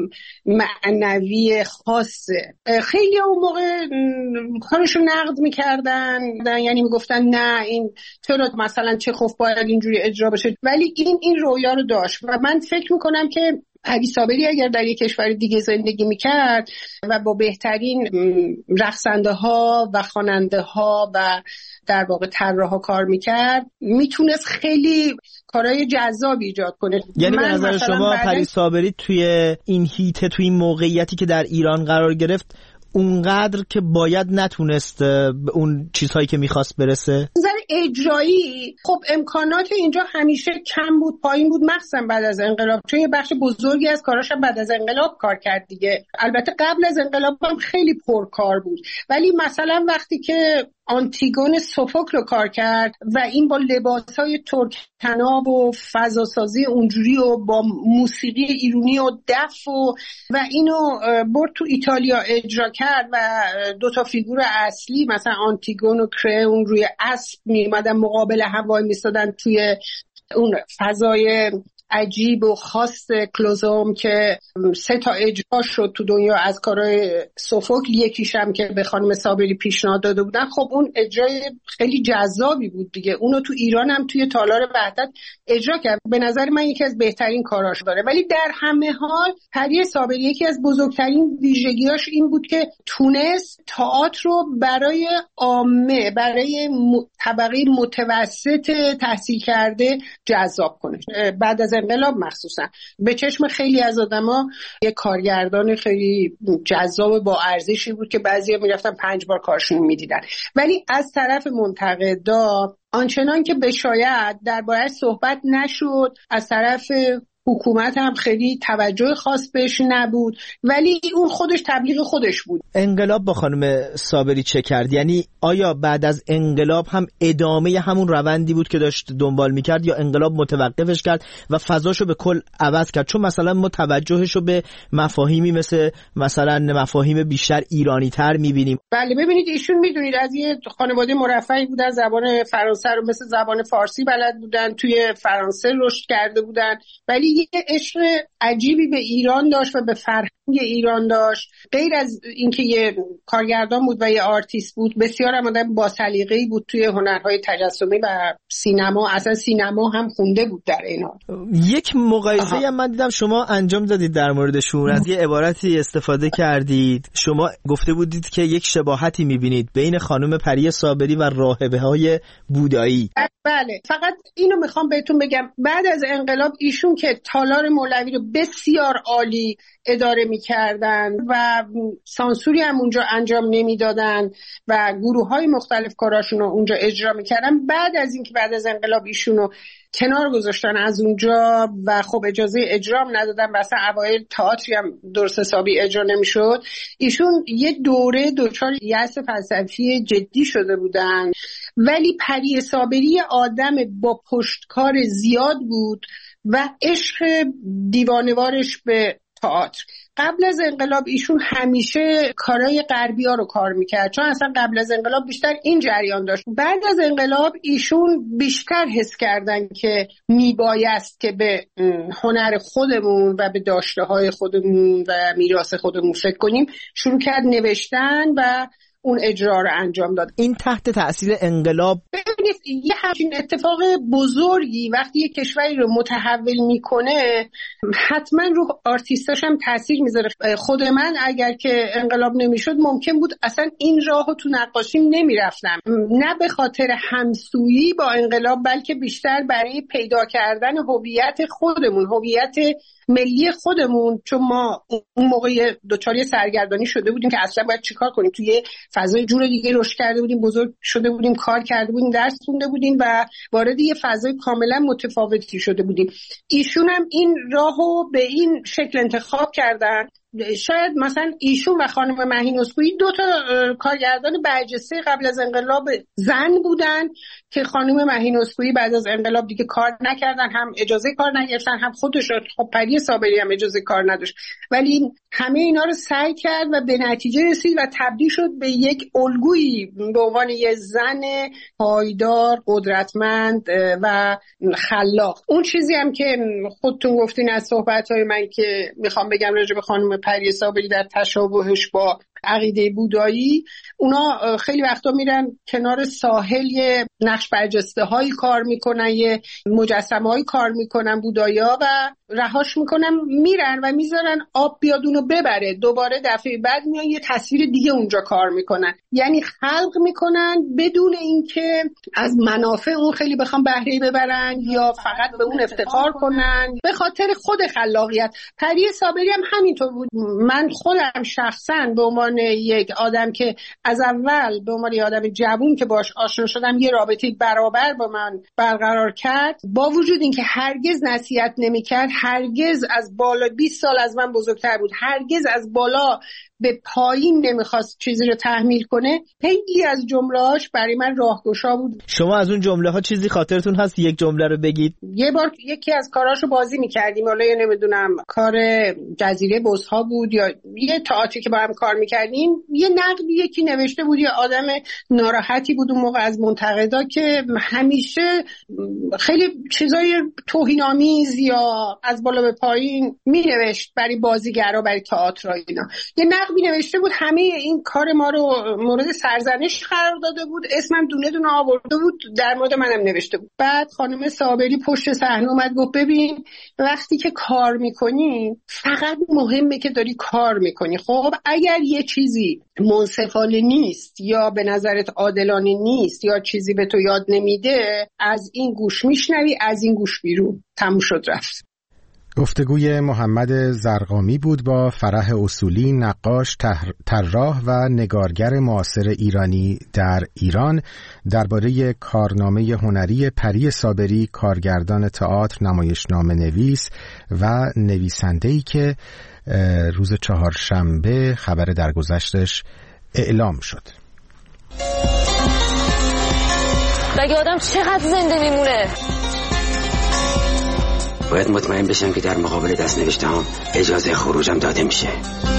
معنوی خاصه. خیلی اون موقع کارشو نقد میکردن، یعنی میگفتن نه این چرا مثلا چه خوف باید اینجوری اجرا بشه، ولی این این رویا رو داشت و من فکر میکنم که علی صابری اگر در یک کشور دیگه زندگی میکرد و با بهترین رقصنده ها و خواننده ها و در واقع طراحا کار میکرد، میتونست خیلی کارهای جذاب ایجاد کنه. یعنی به نظر شما پری صابری توی این هیت، توی این موقعیتی که در ایران قرار گرفت اونقدر که باید نتونست به اون چیزهایی که میخواست برسه؟ نظر اجرایی خب امکانات اینجا همیشه کم بود، پایین بود، مخصوصا بعد از انقلاب، چون یه بخش بزرگی از کاراش بعد از انقلاب کار کرد دیگه. البته قبل از انقلاب هم خیلی پرکار بود، ولی مثلا وقتی که آنتیگون سوفوکل رو کار کرد و این با لباسای ترک‌طناب و فضاسازی اونجوری و با موسیقی ایرانی و دف و و اینو برد تو ایتالیا اجرا کرد و دو تا فیگور اصلی مثلا آنتیگون و کرئون روی اسب میومدن مقابل هم وای میستادن توی اون فضای عجیب و خاص کلوزوم که سه تا اجرا شد تو دنیا از کارهای سوفوکل، یکیشم که به خانم صابری پیشنهاد داده بودن. خب اون اجرای خیلی جذابی بود دیگه، اونو تو ایران هم توی تالار وحدت اجرا کرد. به نظر من یکی از بهترین کاراش داره. ولی در همه حال پری صابری یکی از بزرگترین ویژگیاش این بود که تونست تئاتر رو برای عامه، برای طبقه متوسط تحصیل کرده جذاب کنه. بعد از انقلاب مخصوصا به چشم خیلی از آدما یه کارگردان خیلی جذاب با ارزشی بود که بعضیا میرفتن پنج بار کارشون میدیدن. ولی از طرف منتقدا آنچنان که بشاید درباره‌اش صحبت نشد، از طرف حکومت هم خیلی توجه خاص بهش نبود، ولی اون خودش تبلیغ خودش بود. انقلاب با خانم صابری چه کرد؟ یعنی آیا بعد از انقلاب هم ادامه همون روندی بود که داشت دنبال میکرد یا انقلاب متوقفش کرد و فضاشو به کل عوض کرد؟ چون مثلا ما توجهشو به مفاهیمی مثل مثلا مفاهیم بیشتر ایرانی تر میبینیم. بله ببینید ایشون میدونید از یه خانواده مرفهی بودن، زبان فرانسه رو مثل زبان فارسی بلد بودن، توی فرانسه رشد کرده بودن، ولی یه عشق عجیبی به ایران داشت و به فرهنگ ایران داشت. غیر از اینکه یه کارگردان بود و یه آرتیست بود، بسیار هم آدم با سلیقه‌ای بود توی هنرهای تجسمی و سینما. اصلا سینما هم خونده بود در این حال. یک مقایسه هم من دیدم شما انجام دادید در موردشون، از یه عبارتی استفاده کردید. شما گفته بودید که یک شباهتی می‌بینید بین خانم پری صابری و راهبه‌های بودایی. بله، فقط اینو میخوام بهتون بگم، بعد از انقلاب ایشون که تالار مولوی رو بسیار عالی اداره میکردن و سانسوری هم اونجا انجام نمیدادن و گروه های مختلف کاراشون رو اونجا اجرا میکردن، بعد از اینکه بعد از انقلاب ایشون رو کنار گذاشتن از اونجا و خب اجازه اجرا هم ندادن و اصلا اوایل تئاتری هم درست حسابی اجرا نمیشد، ایشون یه دوره دچار یأس فلسفی جدی شده بودن. ولی پری صابری آدم با پشتکار زیاد بود و عشق دیوانوارش به تئاتر. قبل از انقلاب ایشون همیشه کارهای غربی ها رو کار میکرد، چون اصلا قبل از انقلاب بیشتر این جریان داشت. بعد از انقلاب ایشون بیشتر حس کردن که میبایست که به هنر خودمون و به داشته های خودمون و میراث خودمون فکر کنیم، شروع کرد نوشتن و اون اجرا رو انجام داد. این تحت تأثیر انقلاب، ببینید یه همچین اتفاق بزرگی وقتی یه کشوری رو متحول میکنه حتما رو آرتیستاش هم تاثیر میذاره. خود من اگر که انقلاب نمیشد ممکن بود اصلا این راهو تو نقاشیم نمیرفتم، نه به خاطر همسویی با انقلاب بلکه بیشتر برای پیدا کردن هویت خودمون، هویت ملی خودمون، چون ما اون موقع دوچاری سرگردانی شده بودیم که اصلا باید چیکار کنیم، توی فضای جور دیگه رشد کرده بودیم، بزرگ شده بودیم، کار کرده بودیم، درس خونده بودیم و وارد یه فضای کاملا متفاوتی شده بودیم. ایشون هم این راهو به این شکل انتخاب کردن. شاید مثلا ایشون و خانم مهین اسکویی دو تا کارگردان برجسته قبل از انقلاب زن بودن که خانم مهین اسکویی بعد از انقلاب دیگه کار نکردن، هم اجازه کار نگرفتن، هم خودش خب پری صابری هم اجازه کار نداشت، ولی همه اینا رو سعی کرد و به نتیجه رسید و تبدیل شد به یک الگویی به عنوان یه زن پایدار، قدرتمند و خلاق. اون چیزی هم که خودتون گفتین از صحبت‌های من که میخوام بگم راجع به خانم پری صابری در تشابهش با عقیده بودایی، اونا خیلی وقتا میرن کنار ساحل یه نقش برجسته هایی کار میکنن، یه مجسمه هایی کار میکنن بودایا و رهاش میکنن میرن و میذارن آب بیاد اونو ببره، دوباره دفعه بعد میان یه تصویر دیگه اونجا کار میکنن، یعنی خلق میکنن بدون اینکه از منافع اون خیلی بخوام بهره ببرن یا فقط به اون افتخار کنن، به خاطر خود خلاقیت. پری صابری هم همینطور بود. من خودم شخصا به عنوان یک آدم که از اول به عنوان یک آدم جوون که باش آشنا شدم یه رابطه برابر با من برقرار کرد، با وجود اینکه هرگز نصیحت نمی‌کرد، هرگز از بالا بیست سال از من بزرگتر بود، هرگز از بالا به پایین نمیخواست چیزی رو تحمیل کنه، خیلی از جمله‌هاش برای من راهگشا بود. شما از اون جمله ها چیزی خاطرتون هست یک جمله رو بگید؟ یه بار یکی از کاراشو بازی میکردیم، حالا نمیدونم کار جزیره بزها بود یا یه تئاتری که با هم کار میکردیم، یه نقدی یکی نوشته بود، یه آدم ناراحتی بود اون موقع از منتقدا که همیشه خیلی چیزای توهین‌آمیز یا از بالا به پایین مینوشت برای بازیگرا، برای تئاتر اینا. یه نقدی نوشته بود همه این کار ما رو مورد سرزنش قرار داده بود، اسمم دونه دونه آورده بود، در مورد منم نوشته بود. بعد خانم صابری پشت صحنه اومد گفت ببین وقتی که کار میکنی فقط مهمه که داری کار میکنی، خب اگر یه چیزی منصفانه نیست یا به نظرت عادلانه نیست یا چیزی به تو یاد نمیده، از این گوش میشنوی، از این گوش بیرون، تموم شد رفت. گفتگوی محمد زرقامی بود با فرح اصولی، نقاش، طراح و نگارگر معاصر ایرانی در ایران، درباره کارنامه هنری پری صابری، کارگردان تئاتر، نمایشنامه نویس و نویسنده‌ای که روز چهارشنبه خبر درگذشتش اعلام شد. مگه آدم چقدر زنده میمونه؟ باید مطمئن بشم که در مقابل دست نوشته هم اجازه خروجم داده میشه.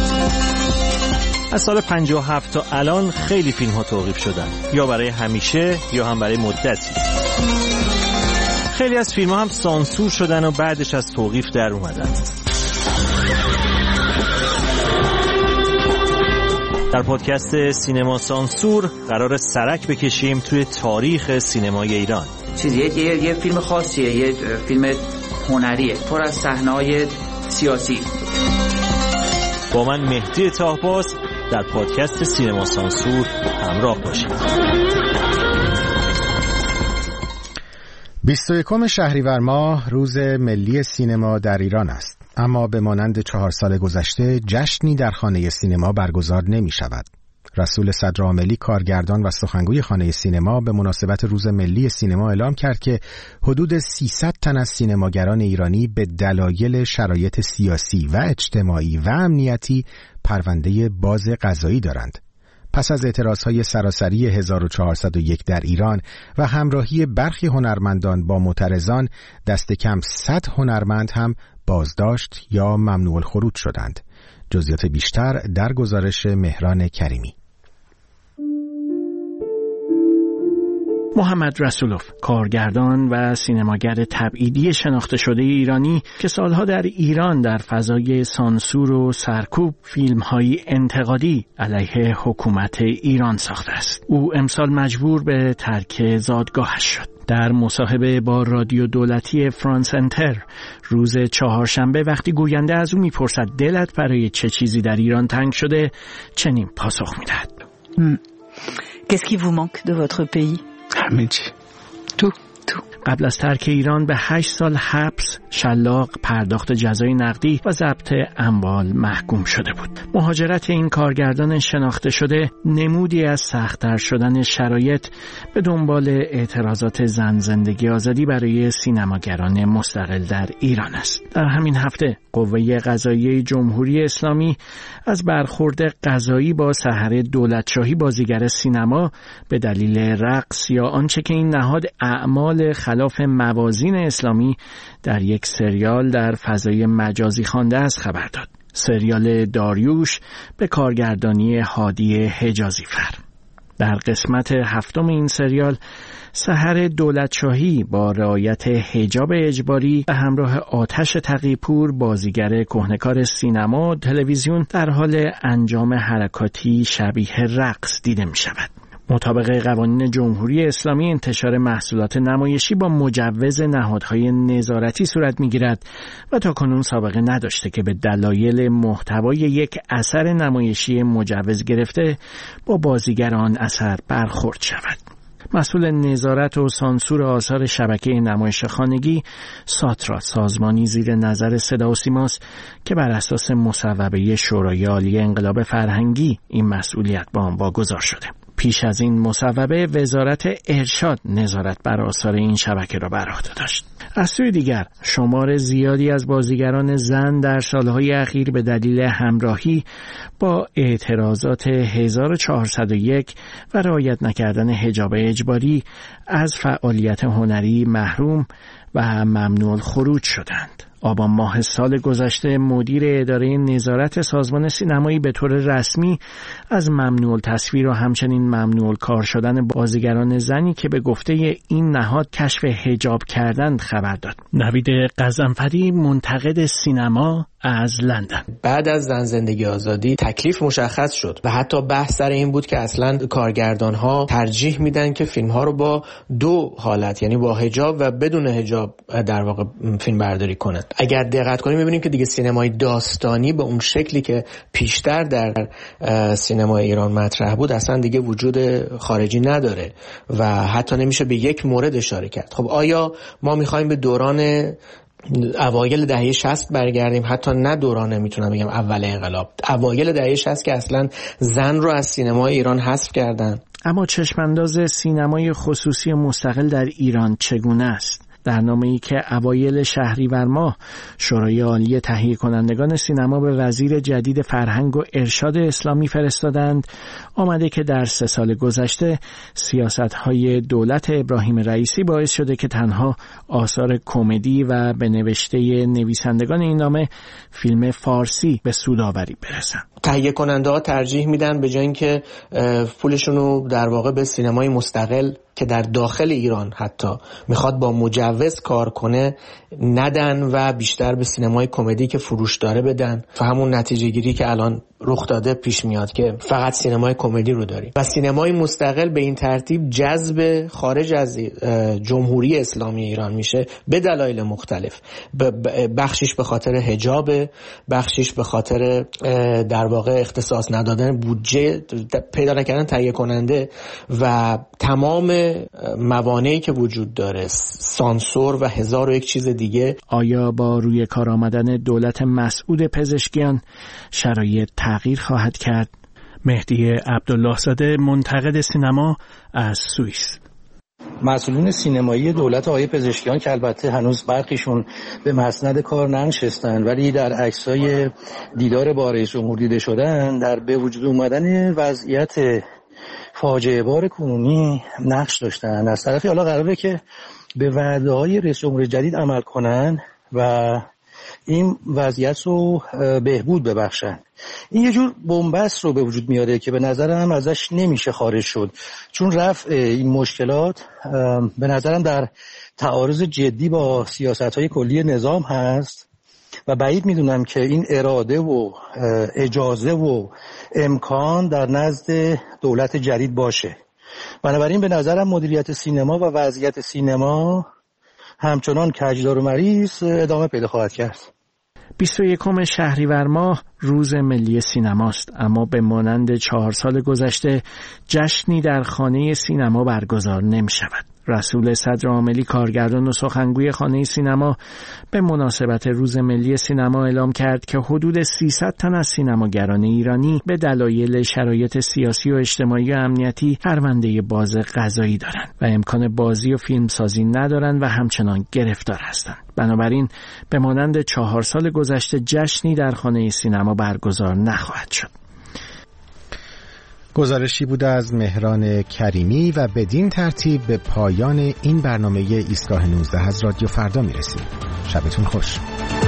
از سال پنجاه و هفت تا الان خیلی فیلم ها توقیف شدن، یا برای همیشه یا هم برای مدتی. خیلی از فیلم ها هم سانسور شدن و بعدش از توقیف در اومدن. در پادکست سینما سانسور قرار سرک بکشیم توی تاریخ سینمای ایران. چیزیه یه, یه فیلم خاصیه، یه فیلم هنریه پر از صحنه‌های سیاسی. با من مهدی طاهباز در پادکست سینما سانسور همراه باشید. بیست و یکم شهریور ماه روز ملی سینما در ایران است، اما به مانند چهار سال گذشته جشنی در خانه سینما برگزار نمی شود. رسول صدرعاملی، کارگردان و سخنگوی خانه سینما، به مناسبت روز ملی سینما اعلام کرد که حدود سیصد تن از سینماگران ایرانی به دلایل شرایط سیاسی و اجتماعی و امنیتی پرونده باز قضایی دارند. پس از اعتراضهای سراسری هزار و چهارصد و یک در ایران و همراهی برخی هنرمندان با معترضان، دست کم صد هنرمند هم بازداشت یا ممنوع الخروج شدند. جزئیات بیشتر در گزارش مهران کریمی. محمد رسولوف، کارگردان و سینماگر تبعیدی شناخته شده ایرانی که سالها در ایران در فضای سانسور و سرکوب فیلم‌های انتقادی علیه حکومت ایران ساخته است. او امسال مجبور به ترک زادگاهش شد. در مصاحبه با رادیو دولتی فرانس انتر روز چهارشنبه وقتی گوینده از او میپرسد دلت برای چه چیزی در ایران تنگ شده، چنین پاسخ میدهد. Qu'est-ce qui vous manque de votre pays? همه چی. تو تو قبل از ترک ایران به هشت سال حبس، شلاق، پرداخت جزای نقدی و ضبط اموال محکوم شده بود. مهاجرت این کارگردان شناخته شده نمودی از سخت‌تر شدن شرایط به دنبال اعتراضات زن زندگی آزادی برای سینماگران مستقل در ایران است. در همین هفته قوه قضاییه جمهوری اسلامی از برخورد قضایی با سحر دولتشاهی بازیگر سینما به دلیل رقص یا آنچه که این نهاد اعمال خلاف موازین اسلامی در یک سریال در فضای مجازی خوانده است خبر داد. سریال داریوش به کارگردانی هادی حجازیفر. در قسمت هفتم این سریال سحر دولتشاهی با رعایت حجاب اجباری به همراه آتش تقی‌پور بازیگر کهنه‌کار سینما و تلویزیون در حال انجام حرکاتی شبیه رقص دیده می شود. مطابق قوانین جمهوری اسلامی انتشار محصولات نمایشی با مجوز نهادهای نظارتی صورت می‌گیرد و تاکنون سابقه نداشته که به دلایل محتوای یک اثر نمایشی مجوز گرفته با بازیگر آن اثر برخورد شود. مسئول نظارت و سانسور آثار شبکه نمایش خانگی ساترا، سازمانی زیر نظر صدا و سیماست که بر اساس مصوبه شورای عالی انقلاب فرهنگی این مسئولیت به آن واگذار شده. پیش از این مصوبه وزارت ارشاد نظارت بر آثار این شبکه را بر عهده داشت. از سوی دیگر شمار زیادی از بازیگران زن در سالهای اخیر به دلیل همراهی با اعتراضات هزار و چهارصد و یک و رعایت نکردن حجاب اجباری از فعالیت هنری محروم و ممنوع الخروج شدند. آبان ماه سال گذشته مدیر اداره نظارت سازمان سینمایی به طور رسمی از ممنوع التصویر و همچنین ممنوع الکار شدن بازیگران زنی که به گفته این نهاد کشف حجاب کردند خبر داد. نوید غضنفری، منتقد سینما از لندن: بعد از زن زندگی آزادی تکلیف مشخص شد و حتی بحث سر این بود که اصلا کارگردان ها ترجیح میدن که فیلم ها رو با دو حالت، یعنی با حجاب و بدون حجاب در واقع فیلم برداری کنند. اگر دقت کنیم میبینیم که دیگه سینمای داستانی به اون شکلی که پیشتر در سینمای ایران مطرح بود اصلا دیگه وجود خارجی نداره و حتی نمیشه به یک مورد اشاره کرد. خب آیا ما میخوایم به دوران اوایل دهه شصت برگردیم؟ حتی نه دوران، میتونم بگم اول انقلاب، اوایل دهه شصت که اصلا زن رو از سینمای ایران حذف کردن. اما چشمانداز سینمای خصوصی مستقل در ایران چگونه است؟ در نامه‌ای که اوایل شهریور ماه شورای عالی تهیه کنندگان سینما به وزیر جدید فرهنگ و ارشاد اسلامی فرستادند آمده که در سه سال گذشته سیاست‌های دولت ابراهیم رئیسی باعث شده که تنها آثار کمدی و به نوشته نویسندگان این نامه فیلم فارسی به سودآوری برسند. تهیه کننده ها ترجیح میدن به جای اینکه پولشون رو در واقع به سینمای مستقل که در داخل ایران حتی میخواد با مجوز کار کنه ندن و بیشتر به سینمای کمدی که فروش داره بدن و همون نتیجه گیری که الان رخ داده پیش میاد که فقط سینمای کمدی رو داریم و سینمای مستقل به این ترتیب جذب خارج از جمهوری اسلامی ایران میشه به دلایل مختلف. بخشیش به خاطر حجاب، بخشیش به خاطر در واقع اختصاص ندادن بودجه، پیدا نکردن تهیه کننده و تمام موانعی که وجود داره، سانسور و هزار و یک چیز دیگه. آیا با روی کار آمدن دولت مسعود پزشکیان شرایط تغییر خواهد کرد؟ مهدی عبدالله زاده، منتقد سینما از سوئیس: مسئولین سینمایی دولت آقای پزشکیان که البته هنوز برخیشون به مسند کار ننشستن ولی در عکسای دیدار با رئیس جمهور دیده شدن، در به وجود اومدن وضعیت فاجعه بار کنونی نقش داشتن. از طرفی حالا قراره که به وعده‌های رئیس جمهور جدید عمل کنن و این وضعیت رو بهبود ببخشن. این یه جور بنبست رو به وجود میاره که به نظرم ازش نمیشه خارج شد، چون رفع این مشکلات به نظرم در تعارض جدی با سیاست‌های کلی نظام هست و بعید میدونم که این اراده و اجازه و امکان در نزد دولت جدید باشه. بنابراین به نظرم مدیریت سینما و وضعیت سینما همچنان کجدار و مریض ادامه پیدا خواهد کرد. بیست و یکم شهریور ماه روز ملی سینماست، اما به مانند چهار سال گذشته جشنی در خانه سینما برگزار نمی شود. رسول صدرعاملی کارگردان و سخنگوی خانه سینما به مناسبت روز ملی سینما اعلام کرد که حدود سیصد تن از سینماگران ایرانی به دلایل شرایط سیاسی و اجتماعی و امنیتی پرونده باز قضایی دارند و امکان بازی و فیلمسازی ندارند و همچنان گرفتار هستند. بنابراین به مانند چهار سال گذشته جشنی در خانه سینما برگزار نخواهد شد. گزارشی بوده از مهران کریمی و بدین ترتیب به پایان این برنامه ایستگاه نوزده از رادیو فردا میرسیم. شبتون خوش.